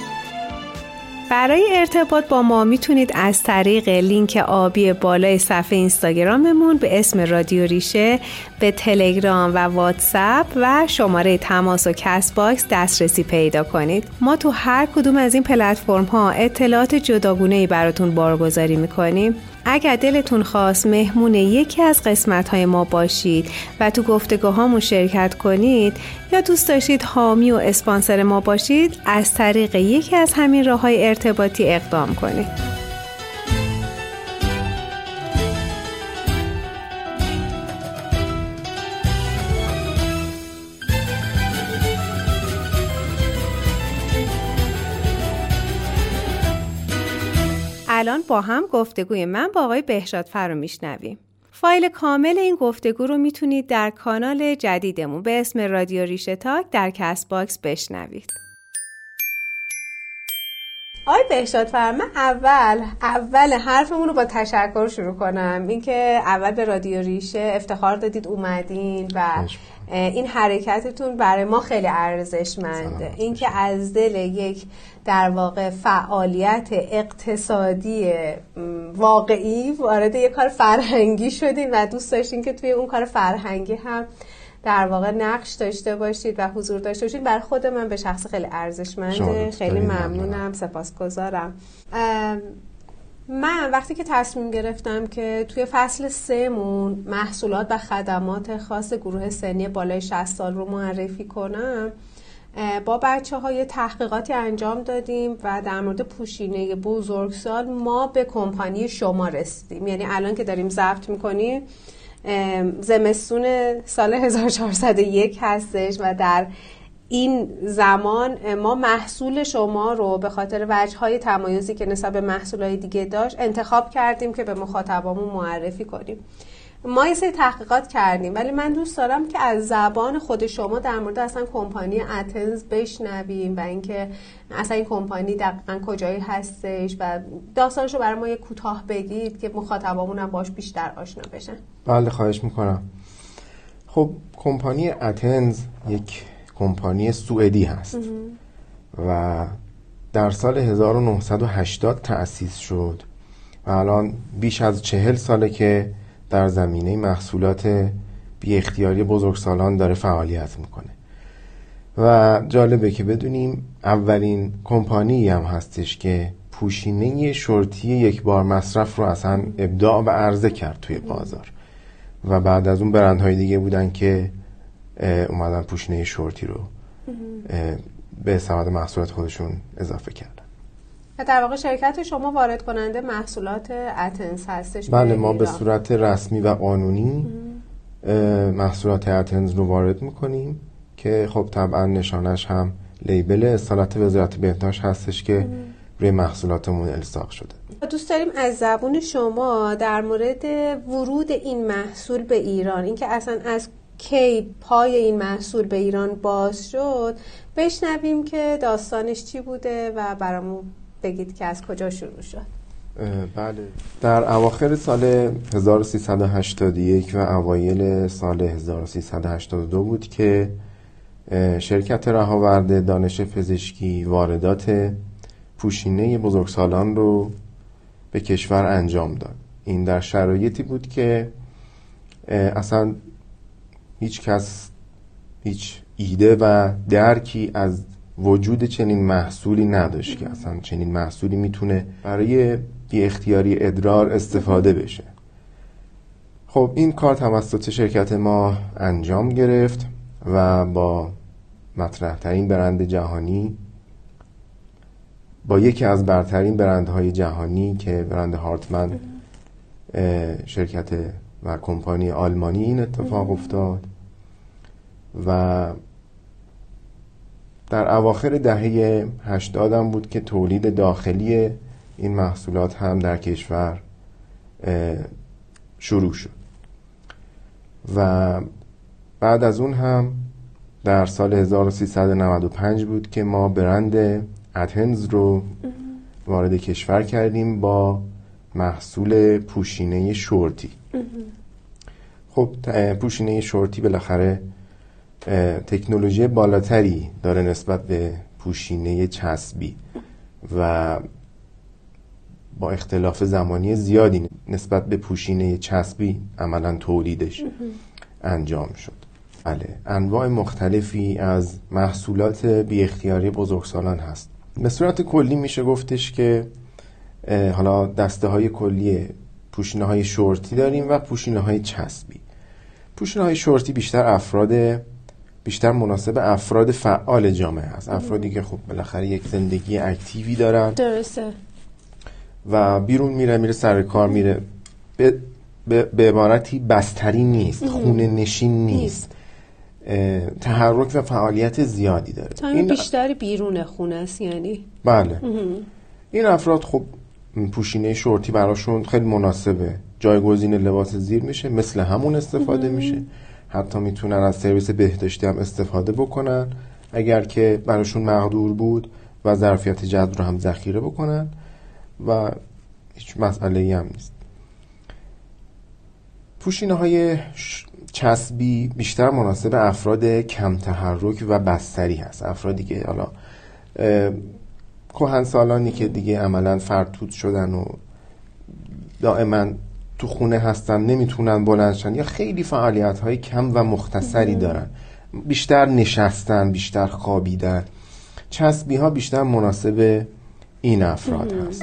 برای ارتباط با ما میتونید از طریق لینک آبی بالای صفحه اینستاگراممون به اسم رادیو ریشه به تلگرام و واتساپ و شماره تماس و کست باکس دسترسی پیدا کنید. ما تو هر کدوم از این پلتفرم ها اطلاعات جداگونه‌ای براتون بارگذاری میکنیم. اگر دلتون خواست مهمون یکی از قسمت‌های ما باشید و تو گفتگوهامون شرکت کنید یا دوست داشتید حامی و اسپانسر ما باشید، از طریق یکی از همین راه‌های ارتباطی اقدام کنید. الان با هم گفتگوی من با آقای بهشادفر رو میشنویم. فایل کامل این گفتگو رو میتونید در کانال جدیدمون به اسم رادیو ریشه تاک در کست باکس بشنوید. آقای بهشادفر، من اول اول حرفمون رو با تشکر شروع کنم. اینکه اول به رادیو ریشه افتخار دادید اومدین و این حرکتتون برای ما خیلی ارزشمنده. اینکه از دل یک در واقع فعالیت اقتصادی واقعی وارد یک کار فرهنگی شدین و دوست داشتین که توی اون کار فرهنگی هم در واقع نقش داشته باشید و حضور داشته باشید. برای خود من به شخص خیلی ارزشمنده. خیلی ممنونم، سپاسگزارم. من وقتی که تصمیم گرفتم که توی فصل سه‌مون محصولات و خدمات خاص گروه سنی بالای شصت سال رو معرفی کنم، با بچه های تحقیقاتی انجام دادیم و در مورد پوشینه بزرگسال ما به کمپانی شما رسیدیم. یعنی الان که داریم ضبط میکنیم زمستون سال هزار و چهارصد و یک هستش و در این زمان ما محصول شما رو به خاطر وجه‌های تمایزی که نسبت به محصولات دیگه داشت انتخاب کردیم که به مخاطبامون معرفی کنیم. ما یه سری تحقیقات کردیم، ولی من دوست دارم که از زبان خود شما در مورد اصلا کمپانی اتنز بشنویم و اینکه اصلا این کمپانی دقیقاً کجایی هستش و داستانش رو برای ما یه کوتاه بگید که مخاطبامون هم باش بیشتر آشنا بشن. بله، خواهش میکنم. خب کمپانی اتنز یک کمپانی سوئدی هست و در سال هزار و نهصد و هشتاد تأسیس شد و الان بیش از چهل ساله که در زمینه محصولات بی اختیاری بزرگسالان داره فعالیت میکنه و جالبه که بدونیم اولین کمپانی هم هستش که پوشینه شورتی یک بار مصرف رو اصلا ابداع و عرضه کرد توی بازار و بعد از اون برندهای دیگه بودن که اومدن پوشینه شورتی رو به سمت محصولات خودشون اضافه کردن. در واقع شرکت شما وارد کننده محصولات اتنز هستش؟ بله، ما به صورت رسمی و قانونی محصولات اتنز رو وارد میکنیم که خب طبعا نشانش هم لیبل اصالت وزارت بهداشت هستش که روی محصولاتمون الصاق شده. دوست داریم از زبون شما در مورد ورود این محصول به ایران، اینکه اصلا از کی پای این محصول به ایران باز شد بشنویم که داستانش چی بوده و برامون بگید که از کجا شروع شد. بله، در اواخر سال هزار و سیصد و هشتاد و یک و اوایل سال هزار و سیصد و هشتاد و دو بود که شرکت رهاورد دانش پزشکی واردات پوشینه بزرگسالان رو به کشور انجام داد. این در شرایطی بود که اصلا هیچ کس هیچ ایده و درکی از وجود چنین محصولی نداشت که اصلا چنین محصولی میتونه برای بی اختیاری ادرار استفاده بشه. خب این کار توسط شرکت ما انجام گرفت و با مطرح ترین برند جهانی، با یکی از برترین برندهای جهانی که برند هارتمن شرکت و کمپانی آلمانی، این اتفاق افتاد و در اواخر دهه هشتاد هم بود که تولید داخلی این محصولات هم در کشور شروع شد و بعد از اون هم در سال هزار و سیصد و نود و پنج بود که ما برند اتنز رو وارد کشور کردیم با محصول پوشینه شورتی. خب پوشینه شورتی بالاخره تکنولوژی بالاتری داره نسبت به پوشینه چسبی و با اختلاف زمانی زیادی نسبت به پوشینه چسبی عملاً تولیدش انجام شد. بله، انواع مختلفی از محصولات بی اختیاری بزرگسالان هست. به صورت کلی میشه گفتش که حالا دسته های کلی پوشینه های شورتی داریم و پوشینه های چسبی. پوشینه های شورتی بیشتر افراد بیشتر مناسب افراد فعال جامعه هست، افرادی که خب بالاخره یک زندگی اکتیوی دارن. درسته. و بیرون میره میره سر کار میره، به, به, به عبارتی بستری نیست، خونه نشین نیست، تحرک و فعالیت زیادی داره. این بیشتر بیرون خونه است یعنی. بله. این افراد خب پوشینه شورتی براشون خیلی مناسبه، جایگزین لباس زیر میشه، مثل همون استفاده میشه. حتی میتونن از سرویس بهداشتی هم استفاده بکنن اگر که براشون مقدور بود و ظرفیت جذب رو هم ذخیره بکنن و هیچ مسئله‌ای هم نیست. پوشینه های چسبی بیشتر مناسب افراد کم تحرک و بستری هست، افرادی که حالا کهنسالانی که دیگه عملاً فرتوت شدن و دائما تو خونه هستن، نمیتونن بلندشن یا خیلی فعالیت های کم و مختصری دارن، بیشتر نشستن، بیشتر خوابیدن. چسبی ها بیشتر مناسب این افراد هست.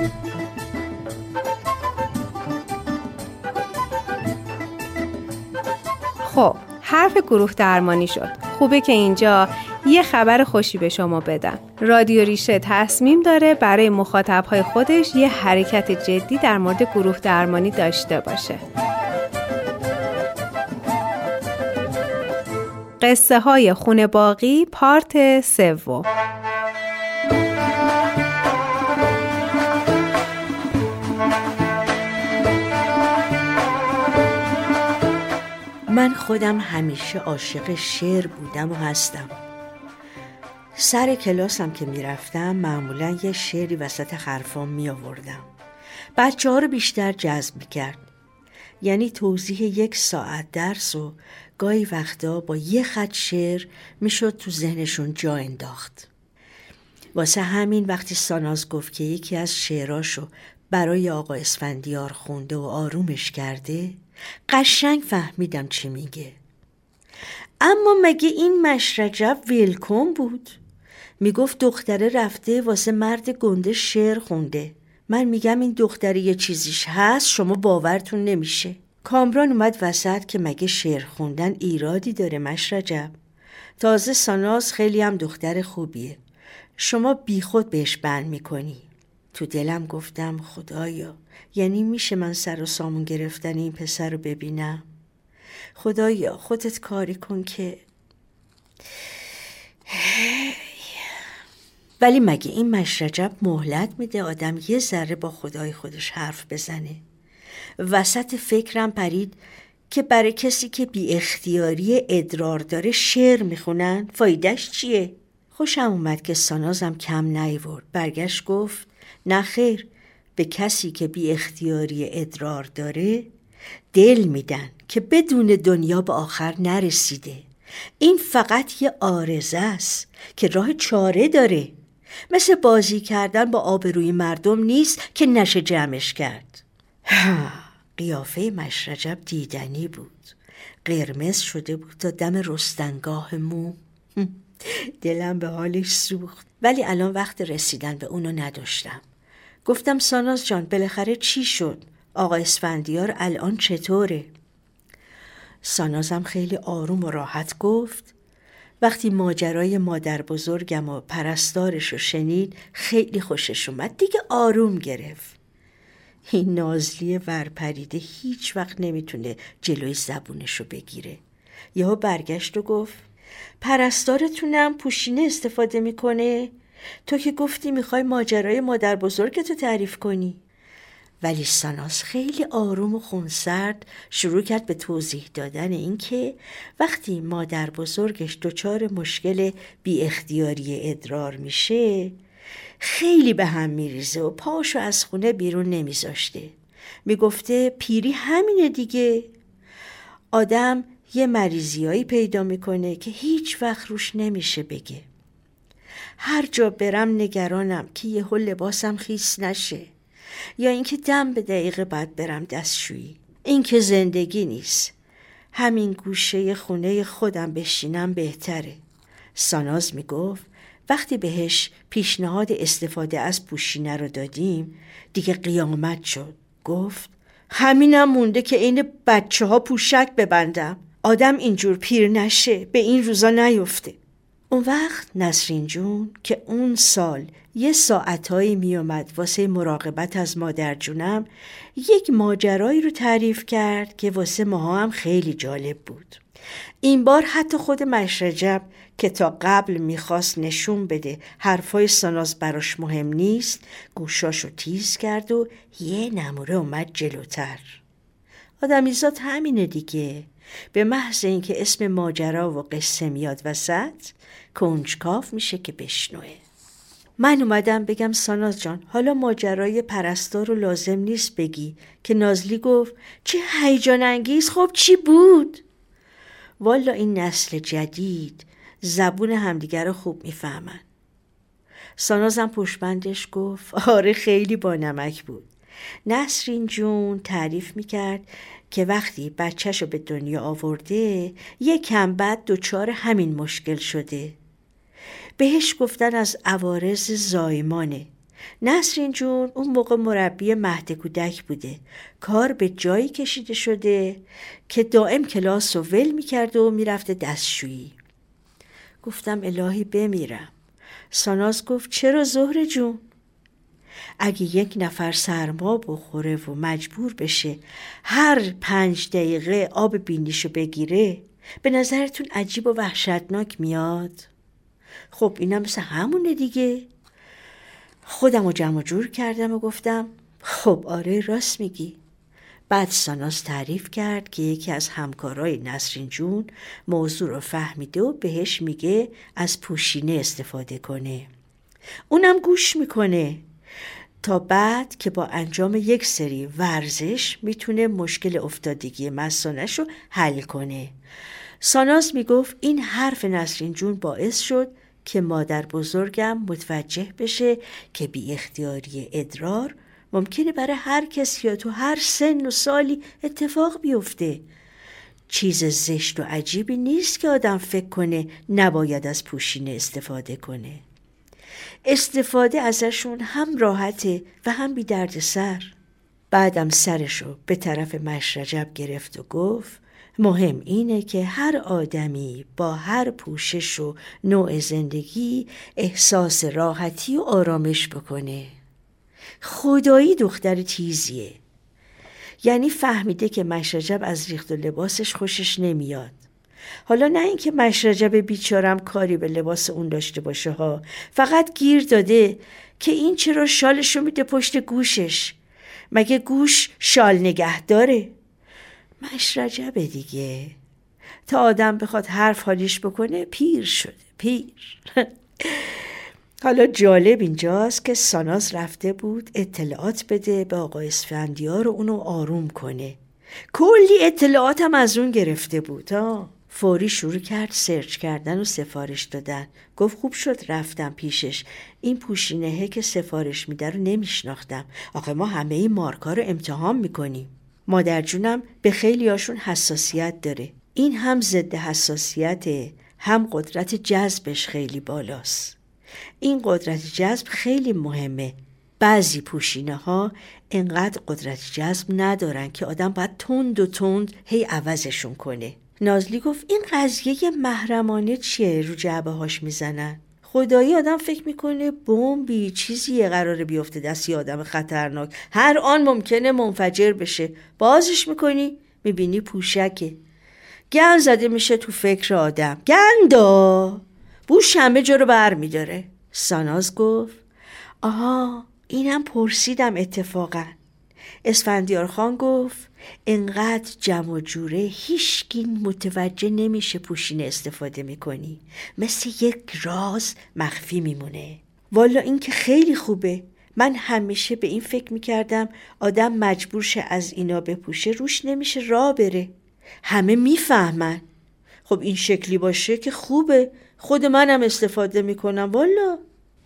خب حرف گروه درمانی شد. خوبه که اینجا یه خبر خوشی به شما بدم. رادیو ریشه تصمیم داره برای مخاطبهای خودش یه حرکت جدی در مورد گروه درمانی داشته باشه. قصه های خونه باقی پارت سوم. من خودم همیشه عاشق شعر بودم و هستم. سر کلاسم که میرفتم معمولا یه شعری وسط حرفام می آوردم. بچه ها رو بیشتر جذب میکرد. یعنی توضیح یک ساعت درس و گاهی وقتا با یه خط شعر میشد تو ذهنشون جا انداخت. واسه همین وقتی ساناز گفت که یکی از شعراشو برای آقا اسفندیار خونده و آرومش کرده، قشنگ فهمیدم چی میگه. اما مگه این مشرجب ویلکوم بود؟ میگفت دختره رفته واسه مرد گنده شعر خونده. من میگم این دختره یه چیزیش هست، شما باورتون نمیشه. کامران اومد وسط که مگه شعر خوندن ایرادی داره مشرجب؟ تازه ساناز خیلی هم دختر خوبیه، شما بیخود بهش بند میکنی. تو دلم گفتم خدایا، یعنی میشه من سر و سامون گرفتن این پسر رو ببینم؟ خدایا خودت کاری کن که. ولی مگه این مشرجب مهلت میده آدم یه ذره با خدای خودش حرف بزنه؟ وسط فکرم پرید که برای کسی که بی اختیاری ادرار داره شعر میخونن فایدهش چیه؟ خوشم اومد که سانازم کم نیورد، برگشت گفت نه خیر، به کسی که بی اختیاری ادرار داره دل میدن که بدون دنیا به آخر نرسیده. این فقط یه عارضه است که راه چاره داره، مثل بازی کردن با آبروی مردم نیست که نشه جمعش کرد. قیافه مشرجب دیدنی بود. قرمز شده بود تا دم رستنگاه مو. دلم به حالش سوخت، ولی الان وقت رسیدن به اونو نداشتم. گفتم ساناز جان بالاخره چی شد؟ آقا اسفندیار الان چطوره؟ سانازم خیلی آروم و راحت گفت وقتی ماجرای مادر بزرگم و پرستارش رو شنید خیلی خوشش اومد، دیگه آروم گرفت. این نازلی ورپریده هیچ وقت نمیتونه جلوی زبونش رو بگیره. یهو برگشت و گفت پرستارتونم پوشینه استفاده میکنه؟ تو که گفتی میخوای ماجرای مادر بزرگتو تعریف کنی. ولی ساناز خیلی آروم و خونسرد شروع کرد به توضیح دادن این که وقتی مادر بزرگش دچار مشکل بی اختیاری ادرار میشه خیلی به هم میریزه و پاشو از خونه بیرون نمیذاشته. میگفته پیری همینه دیگه. آدم یه مریضیایی پیدا میکنه که هیچ وقت روش نمیشه بگه. هر جا برم نگرانم که یهو لباسم خیس نشه یا اینکه دم به دقیقه بعد برم دستشویی. این که زندگی نیست. همین گوشه خونه خودم بشینم بهتره. ساناز میگفت وقتی بهش پیشنهاد استفاده از پوشینه رو دادیم دیگه قیامت شد. گفت همینم مونده که این بچه ها پوشک ببندم. آدم اینجور پیر نشه، به این روزا نیفته. اون وقت نسرین جون که اون سال یه ساعتایی می اومد واسه مراقبت از مادر جونم یک ماجرایی رو تعریف کرد که واسه ماها هم خیلی جالب بود. این بار حتی خود مشرجب که تا قبل میخواست نشون بده حرفای ساناز براش مهم نیست گوشاشو تیز کرد و یه نموره اومد جلوتر. آدمیزاد همینه دیگه. به محض اینکه اسم ماجرا و قصه میاد وسط کنجکاو میشه که بشنوه. من اومدم بگم ساناز جان حالا ماجرای پرستار رو لازم نیست بگی که نازلی گفت چه هیجان انگیز. خب چی بود؟ والا این نسل جدید زبون همدیگر رو خوب میفهمن. سانازم پشتبندش گفت آره خیلی با نمک بود. نسرین جون تعریف میکرد که وقتی بچه‌شو به دنیا آورده یکم بعد دچار همین مشکل شده. بهش گفتن از عوارض زایمانه. نسرین جون اون موقع مربی مهد کودک بوده. کار به جایی کشیده شده که دائم کلاس رو ول میکرد و میرفته دستشویی. گفتم الهی بمیرم. ساناز گفت چرا زهره جون؟ اگه یک نفر سرما بخوره و مجبور بشه هر پنج دقیقه آب بینیشو بگیره به نظرتون عجیب و وحشتناک میاد؟ خب اینم مثل همونه دیگه. خودم رو جمع جور کردم و گفتم خب آره راست میگی. بعد ساناز تعریف کرد که یکی از همکارای نسرین جون موضوع رو فهمیده و بهش میگه از پوشینه استفاده کنه. اونم گوش میکنه تا بعد که با انجام یک سری ورزش میتونه مشکل افتادگی مثانه‌ش رو حل کنه. ساناز میگفت این حرف نسرین جون باعث شد که مادر بزرگم متوجه بشه که بی اختیاری ادرار ممکنه برای هر کسی یا تو هر سن و سالی اتفاق بیفته. چیز زشت و عجیبی نیست که آدم فکر کنه نباید از پوشینه استفاده کنه. استفاده ازشون هم راحته و هم بی درد سر. بعدم سرشو به طرف مشرجب گرفت و گفت مهم اینه که هر آدمی با هر پوشش و نوع زندگی احساس راحتی و آرامش بکنه. خدایی دختر تیزیه. یعنی فهمیده که مشرجب از ریخت و لباسش خوشش نمیاد. حالا نه اینکه مشرجب بیچارم کاری به لباس اون داشته باشه ها، فقط گیر داده که این چرا شالشو میده پشت گوشش. مگه گوش شال نگه داره؟ مشرجبه دیگه. تا آدم بخواد حرف حالیش بکنه پیر شده پیر. حالا جالب اینجاست که ساناز رفته بود اطلاعات بده به آقا اسفندیار و اونو آروم کنه. کلی اطلاعات هم از اون گرفته بود ها. فوری شروع کرد سرچ کردن و سفارش دادن. گفت خوب شد رفتم پیشش. این پوشینه‌ای که سفارش میده رو نمیشناختم. آخه ما همه این مارکا رو امتحان میکنیم. مادر جونم به خیلی هاشون حساسیت داره. این هم ضد حساسیته، هم قدرت جذبش خیلی بالاست. این قدرت جذب خیلی مهمه. بعضی پوشینه ها انقدر قدرت جذب ندارن که آدم باید تند و تند هی عوضشون کنه. نازلی گفت این قضیه محرمانه چیه رو جعبه هاش میزنن؟ خدایی آدم فکر میکنه بمبی چیزیه قراره بیفته دست یه آدم خطرناک، هر آن ممکنه منفجر بشه. بازش میکنی میبینی پوشکه. گند زده میشه تو فکر آدم. گندا بوش همه جا رو بر میداره. ساناز گفت آها اینم پرسیدم اتفاقا. اسفندیار خان گفت انقدر جمع و جوره هیچکی متوجه نمیشه پوشینه استفاده میکنی، مثل یک راز مخفی میمونه. والا این که خیلی خوبه. من همیشه به این فکر میکردم آدم مجبور شه از اینا بپوشه روش نمیشه راه بره، همه میفهمن. خب این شکلی باشه که خوبه، خود منم استفاده میکنم والا.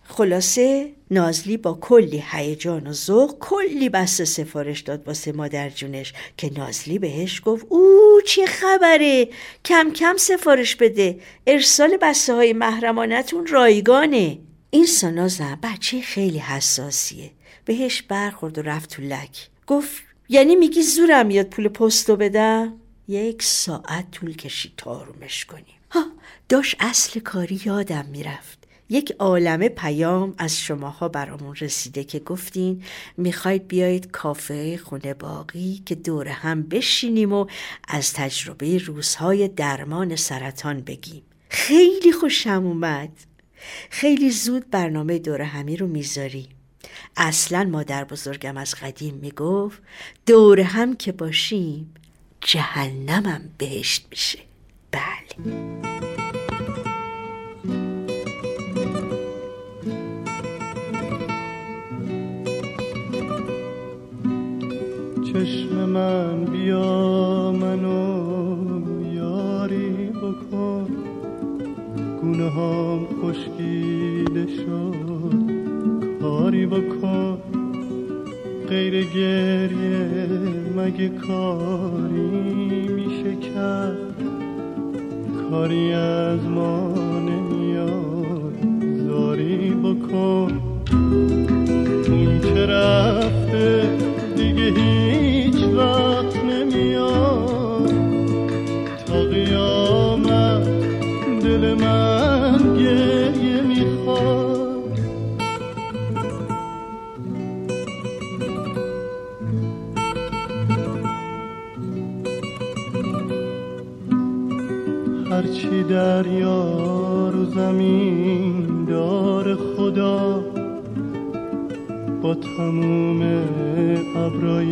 خلاصه نازلی با کلی هیجان و ذوق کلی بسته سفارش داد واسه مادر جونش که نازلی بهش گفت اوه چه خبره، کم کم سفارش بده، ارسال بسته های محرمانتون رایگانه. این سانازم بچه خیلی حساسیه. بهش برخورد و رفت تو لک. گفت یعنی میگی زورم میاد پول پستو بدم؟ یک ساعت طول کشید تا آرومش کنیم. ها داشت اصل کاری یادم میرفت. یک عالمه پیام از شماها برامون رسیده که گفتین میخواید بیایید کافه خونه باقی که دور هم بشینیم و از تجربه روزهای درمان سرطان بگیم. خیلی خوشم اومد. خیلی زود برنامه دور همی رو میذاری. اصلا مادر بزرگم از قدیم میگفت دور هم که باشیم جهنمم بهشت میشه. بله. چشم من بیا منو یاری بکن، گونه هم خشکیده شد کاری بکن، غیر گریه مگه کاری میشه کرد، کاری از ما نمیاد زاری بکن. اون که رفته دیگه هیچ وقت نمیاد، تا قیامت دل من گریه میخواد. هرچی دریا رو زمین دار خدا، با تموم ابرای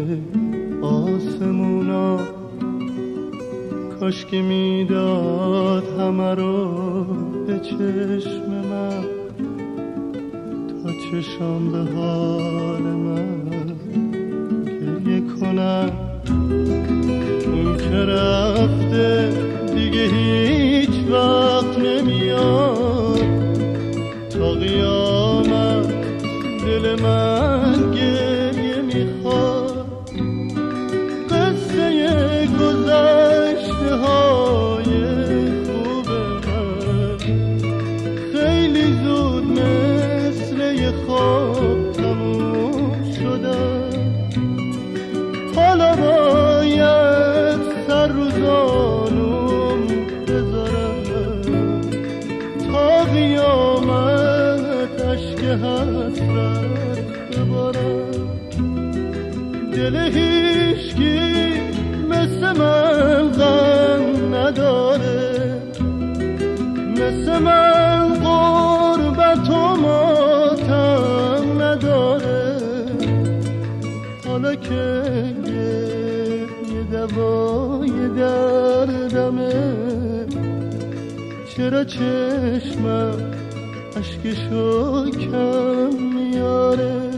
آسمونا، کاش که میداد همه رو به چشم من، تا چشم به حال من گریه کنم. اون که رفته دیگه هیچ وقت نمیاد، تا قیامت دل من گریه میخواد. قصه گذشته های خوب من خیلی زود مثل یه خواب تموم شدن. حالا باید سر رو زانوم بذارم، تا قیامت اشک حسرت ببارم. دل هیچکی مثل من غم نداره، مثل من غربت و ماتم نداره. حالا که یه دوای دردمه، چرا چشمم اشکشو کم میاره؟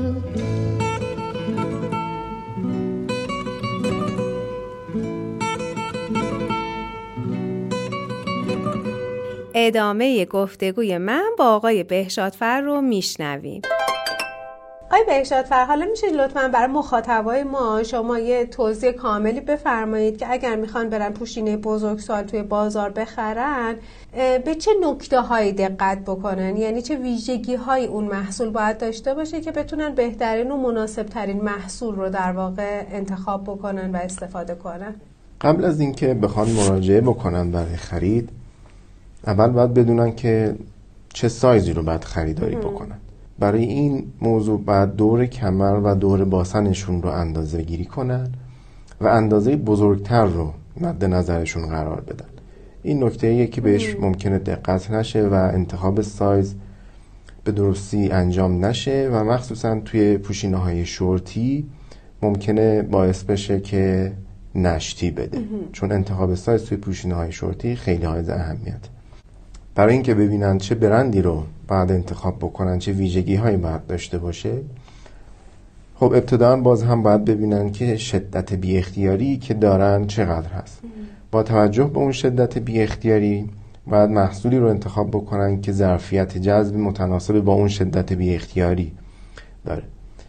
ادامه گفتگوی من با آقای بهشادفر رو میشنویم. آی بهشادفر، حالا میشه لطفاً برای مخاطبای ما شما یه توضیح کاملی بفرمایید که اگر میخوان برن پوشینه بزرگسال توی بازار بخرن به چه نکته هایی دقت بکنن؟ یعنی چه ویژگی های اون محصول باید داشته باشه که بتونن بهترین و مناسب ترین محصول رو در واقع انتخاب بکنن و استفاده کنن؟ قبل از اینکه بخوان مراجعه بکنن برای خرید، اول باید بدونن که چه سایزی رو باید خریداری بکنن. برای این موضوع باید دور کمر و دور باسنشون رو اندازه گیری کنن و اندازه بزرگتر رو مد نظرشون قرار بدن. این نکته ایه که بهش ممکنه دقت نشه و انتخاب سایز به درستی انجام نشه و مخصوصا توی پوشینه های شورتی ممکنه باعث بشه که نشتی بده، چون انتخاب سایز توی پوشینه های شورتی خیلی حائز اهمیت. برای اینکه ببینن چه برندی رو باید انتخاب بکنن، چه ویژگی هایی باید داشته باشه، خب ابتداً باز هم باید ببینن که شدت بی اختیاری که دارن چقدر هست. با توجه به اون شدت بی اختیاری باید محصولی رو انتخاب بکنن که ظرفیت جذب متناسب با اون شدت بی اختیاری داره.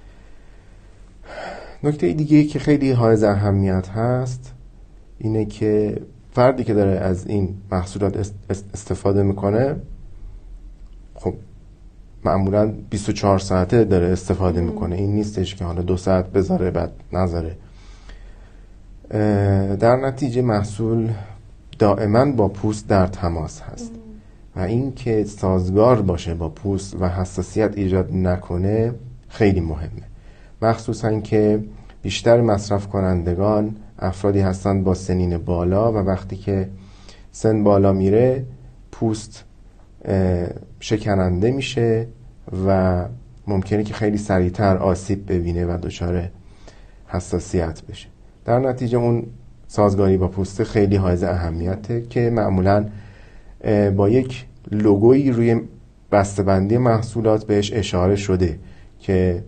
نکته دیگه که خیلی حائز اهمیت هست اینه که فردی که داره از این محصولات استفاده میکنه، خب معمولا بیست و چهار ساعته داره استفاده میکنه. این نیستش که حالا دو ساعت بذاره بعد نذاره. در نتیجه محصول دائما با پوست در تماس هست و این که سازگار باشه با پوست و حساسیت ایجاد نکنه خیلی مهمه، مخصوصا که بیشتر مصرف کنندگان افرادی هستند با سنین بالا و وقتی که سن بالا میره پوست شکننده میشه و ممکنه که خیلی سریعتر آسیب ببینه و دچار حساسیت بشه. در نتیجه اون سازگاری با پوست خیلی حائز اهمیته که معمولا با یک لوگویی روی بسته‌بندی محصولات بهش اشاره شده که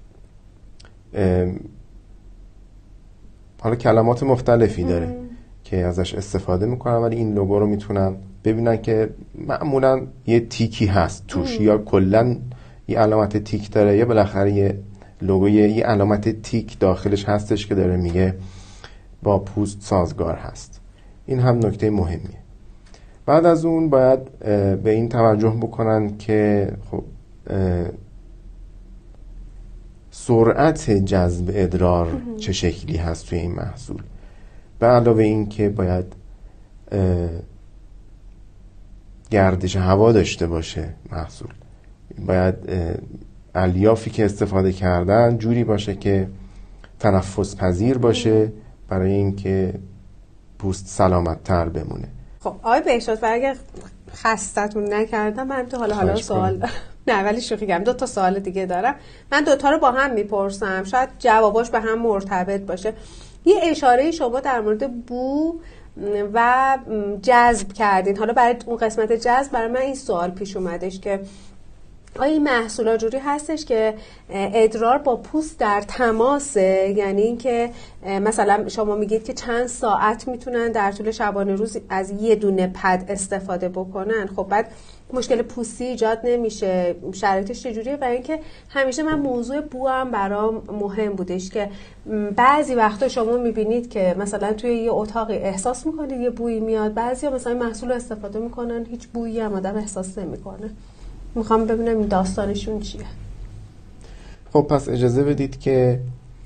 حالا کلمات مختلفی داره ام. که ازش استفاده میکنن، ولی این لوگو رو میتونن ببینن که معمولا یه تیکی هست توش ام. یا کلن یه علامت تیک داره یا بالاخره یه لوگو یه علامت تیک داخلش هستش که داره میگه با پوست سازگار هست. این هم نکته مهمیه. بعد از اون باید به این توجه بکنن که خب سرعت جذب ادرار چه شکلی هست توی این محصول. به علاوه این که باید گردش هوا داشته باشه محصول، باید الیافی که استفاده کردن جوری باشه که تنفس پذیر باشه برای اینکه پوست سلامت تر بمونه. خب آقای بهشادفر، اگر خستتون نکردم من تو حالا حالا سوال نه ولی شوخی کردم، دو تا سوال دیگه دارم. من دو تا رو با هم میپرسم، شاید جواباش به هم مرتبط باشه. یه اشاره شما در مورد بو و جذب کردین. حالا برای اون قسمت جذب برای من این سوال پیش اومدش که آیا این محصولا جوری هستش که ادرار با پوست در تماسه؟ یعنی اینکه مثلا شما میگید که چند ساعت میتونن در طول شبانه روز از یه دونه پد استفاده بکنن، خب بعد مشکل پوستی ایجاد نمیشه؟ شرایطش چجوریه؟ و اینکه همیشه من موضوع بو هم برام مهم بودش که بعضی وقتا شما میبینید که مثلا توی یه اتاقی احساس میکنید یه بویی میاد، بعضیا مثلا محصول استفاده میکنن هیچ بویی هم آدم احساس نمیکنه. میخوام ببینم این داستانشون چیه. خب پس اجازه بدید که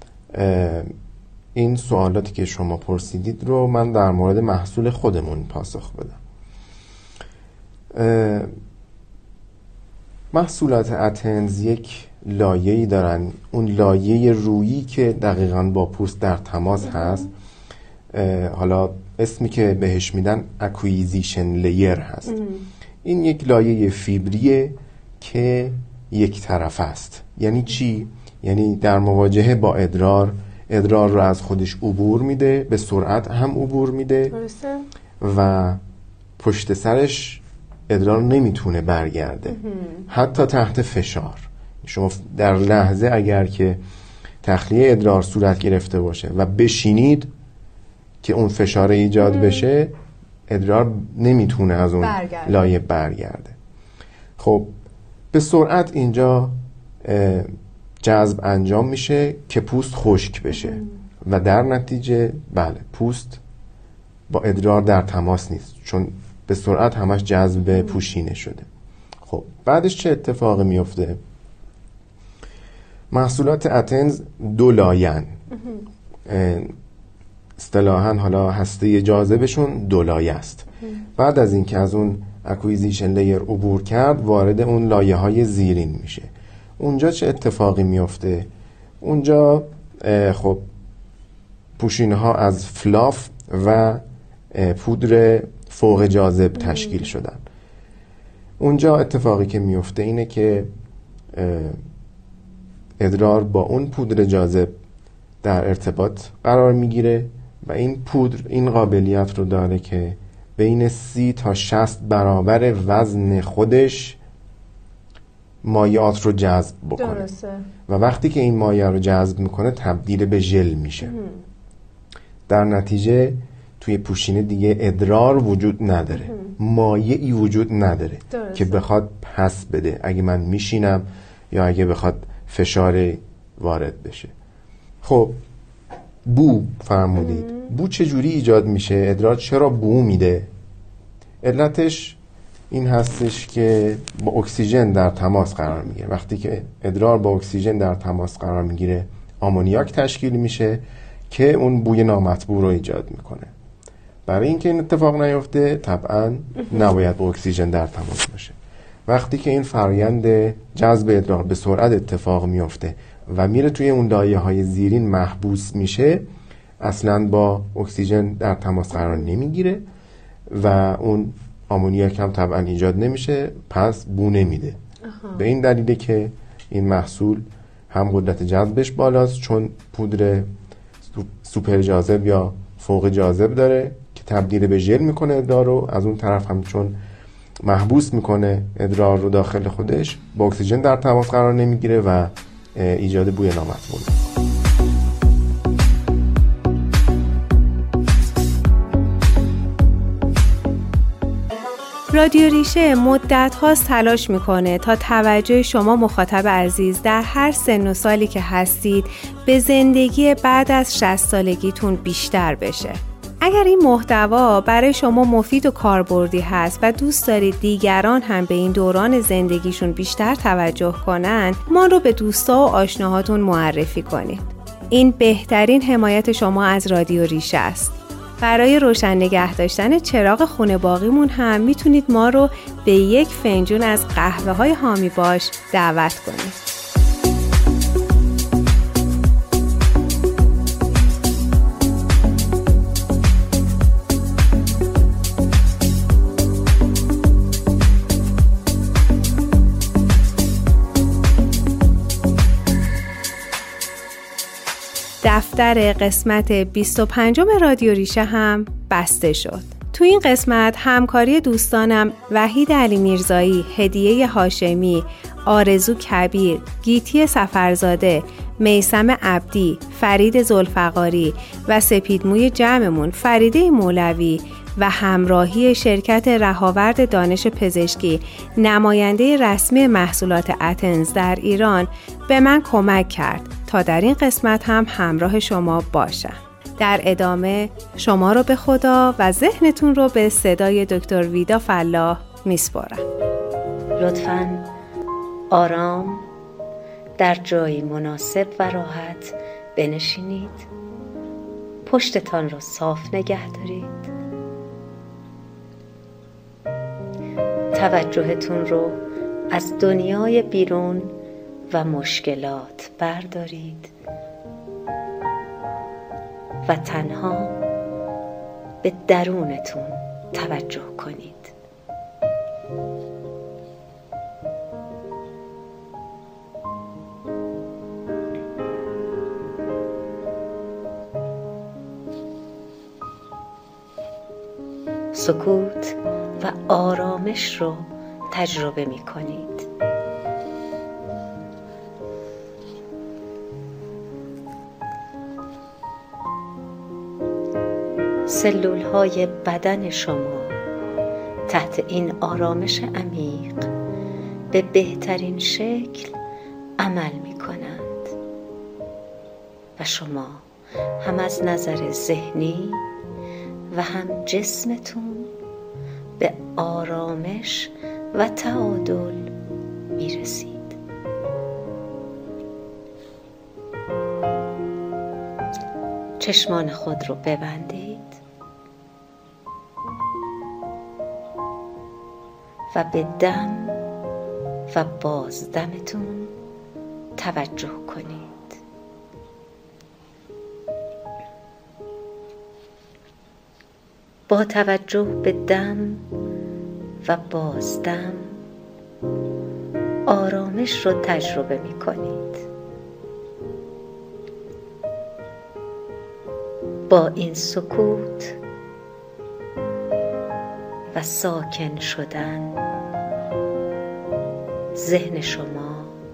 این سوالاتی که شما پرسیدید رو من در مورد محصول خودمون پاسخ بدم. محصولات اتنز یک لایه‌ای دارن. اون لایه رویی که دقیقاً با پوست در تماس هست، حالا اسمی که بهش میدن اکویزیشن لیر هست. این یک لایه فیبریه که یک طرف است. یعنی چی؟ یعنی در مواجهه با ادرار، ادرار رو از خودش عبور میده، به سرعت هم عبور میده و پشت سرش ادرار نمیتونه برگرده حتی تحت فشار. شما در لحظه اگر که تخلیه ادرار صورت گرفته باشه و بشینید که اون فشار ایجاد بشه، ادرار نمیتونه از اون برگرده. لایه برگرده. خب به سرعت اینجا جذب انجام میشه که پوست خشک بشه و در نتیجه بله پوست با ادرار در تماس نیست، چون به سرعت همش جذب پوشینه شده. خب بعدش چه اتفاقی میفته؟ محصولات اتنز دو لایه‌اند. اصطلاحاً حالا هسته جاذبشون دو لایه است. بعد از اینکه از اون اکویزیشن لیر عبور کرد، وارد اون لایه‌های زیرین میشه. اونجا چه اتفاقی میفته؟ اونجا خب پوشینه ها از فلاف و پودر فوق جاذب تشکیل شدن. اونجا اتفاقی که میفته اینه که ادرار با اون پودر جاذب در ارتباط قرار میگیره و این پودر این قابلیت رو داره که بین سی تا شصت برابر وزن خودش مایعات رو جذب بکنه. درسته. و وقتی که این مایع رو جذب میکنه تبدیل به ژل میشه. هم. در نتیجه توی پوشینه دیگه ادرار وجود نداره، مایعی وجود نداره درسته. که بخواد پس بده اگه من میشینم یا اگه بخواد فشار وارد بشه. خب بو فرمودید، بو چجوری ایجاد میشه؟ ادرار چرا بو میده؟ علتش این هستش که با اکسیژن در تماس قرار میگیره. وقتی که ادرار با اکسیژن در تماس قرار میگیره آمونیاک تشکیل میشه که اون بوی نامطبوع رو ایجاد میکنه. برای اینکه این اتفاق نیفته طبعا نباید با اکسیژن در تماس باشه. وقتی که این فرآیند جذب ادرار به سرعت اتفاق میفته و میره توی اون لایه‌های زیرین محبوس میشه، اصلاً با اکسیژن در تماس قرار نمیگیره و اون آمونیاک هم طبعا ایجاد نمیشه، پس بو نمیده. به این دلیله که این محصول هم قدرت جذبش بالاست چون پودر سوپر جاذب یا فوق جاذب داره که تبدیل به ژل میکنه ادرار رو، از اون طرف هم چون محبوس میکنه ادرار رو داخل خودش با اکسیژن در تماس قرار نمیگیره و ایجاد بوی نامطبوع. رادیو ریشه مدت هاست تلاش میکنه تا توجه شما مخاطب عزیز در هر سن و سالی که هستید به زندگی بعد از شصت سالگیتون بیشتر بشه. اگر این محتوا برای شما مفید و کاربردی هست و دوست دارید دیگران هم به این دوران زندگیشون بیشتر توجه کنن، ما رو به دوستا و آشناهاتون معرفی کنید. این بهترین حمایت شما از رادیو ریشه است. برای روشن نگه داشتن چراغ خونه باقیمون هم میتونید ما رو به یک فنجون از قهوه های حامی باش دعوت کنید. دفتر قسمت بیست و پنج رادیو ریشه هم بسته شد. تو این قسمت همکاری دوستانم وحید علی میرزایی، هدیه هاشمی، آرزو کبیر، گیتی سفرزاده، میثم عبدی، فرید ذوالفقاری و سپیدموی جمعمون فریده مولوی و همراهی شرکت رهاورد دانش پزشکی، نماینده رسمی محصولات اتنز در ایران، به من کمک کرد تا در این قسمت هم همراه شما باشم. در ادامه شما رو به خدا و ذهنتون رو به صدای دکتر ویدا فلاح میسپارم. لطفاً آرام در جایی مناسب و راحت بنشینید. پشتتان را صاف نگه دارید. توجهتون رو از دنیای بیرون و مشکلات بردارید و تنها به درونتون توجه کنید. سکوت و آرامش رو تجربه می کنید. سلول های بدن شما تحت این آرامش عمیق به بهترین شکل عمل می کنند. و شما هم از نظر ذهنی و هم جسمتون به آرامش و تعادل میرسید. چشمان خود رو ببندید و به دم و بازدمتون توجه کنید. با توجه به دم و بازدم آرامش رو تجربه می کنید. با این سکوت و ساکن شدن ذهن شما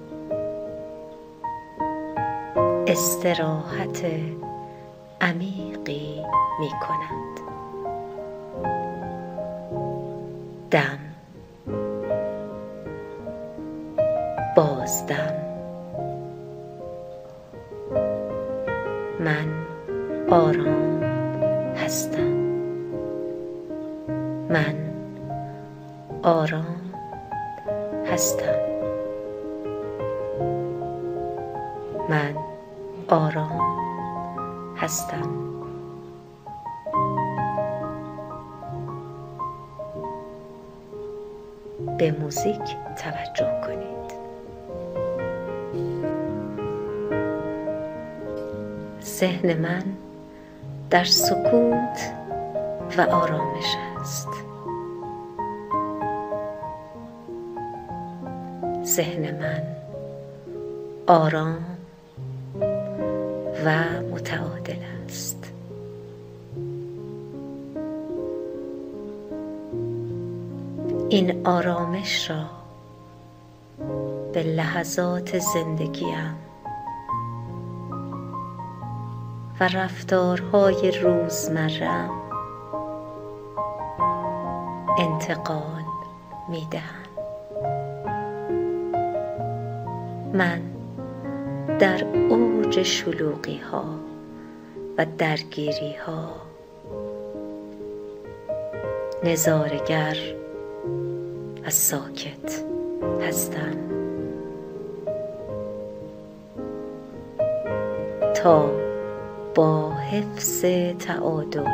استراحت عمیقی می کند. دم، بازدم، من آرام هستم. من آرام هستم. من آرام هستم. به موزیک توجه کنید. ذهن من در سکوت و آرامش است. ذهن من آرام و متعادل است. این آرامش را به لحظات زندگیم و رفتارهای روزمره‌ام انتقال می دهم. من در اوج شلوغی ها و درگیری ها نظاره‌گر و ساکت هستم تا با حفظ تعادل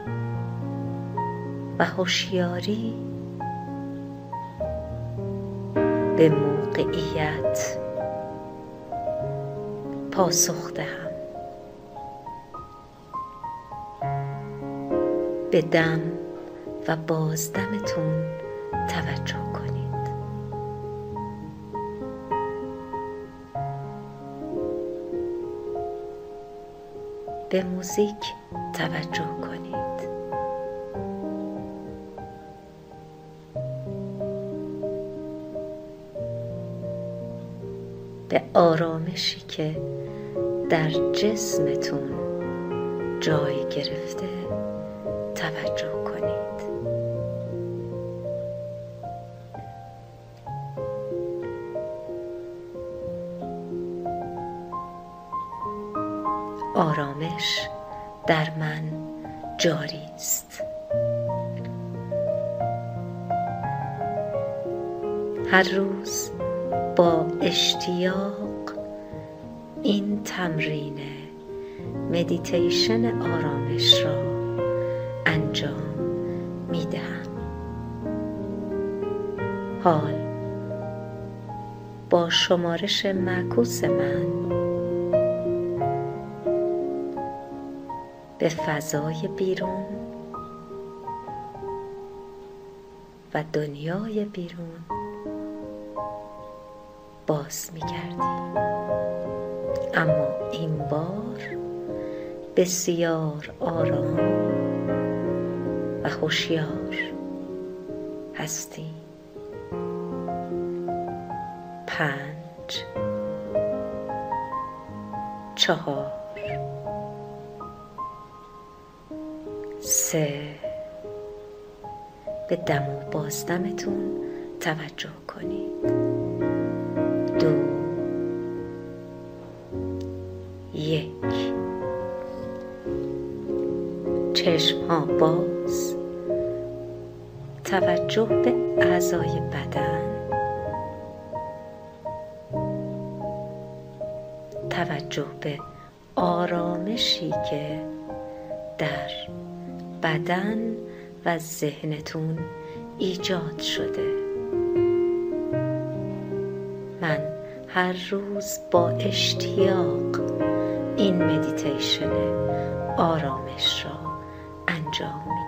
و هوشیاری به موقعیت پاسخ دهم. به دم و بازدمتون توجه کنید. به موزیک توجه کنید. به آرامشی که در جسمتون جای گرفته توجه کنید. آرامش در من جاری است. هر روز با اشتیاق این تمرین مدیتیشن آرامش را انجام می دهم. حال با شمارش معکوس من به فضای بیرون و دنیای بیرون باز می گردیم، اما این بار بسیار آرام و هوشیار هستیم. پنج، چهار، سه. به دم و بازدمتون توجه کنید. دو، یک. چشم ها باز، توجه به اعضای بدن، توجه به آرامشی که در بدن و ذهنتون ایجاد شده. من هر روز با اشتیاق این مدیتیشن آرامش را انجام میدم.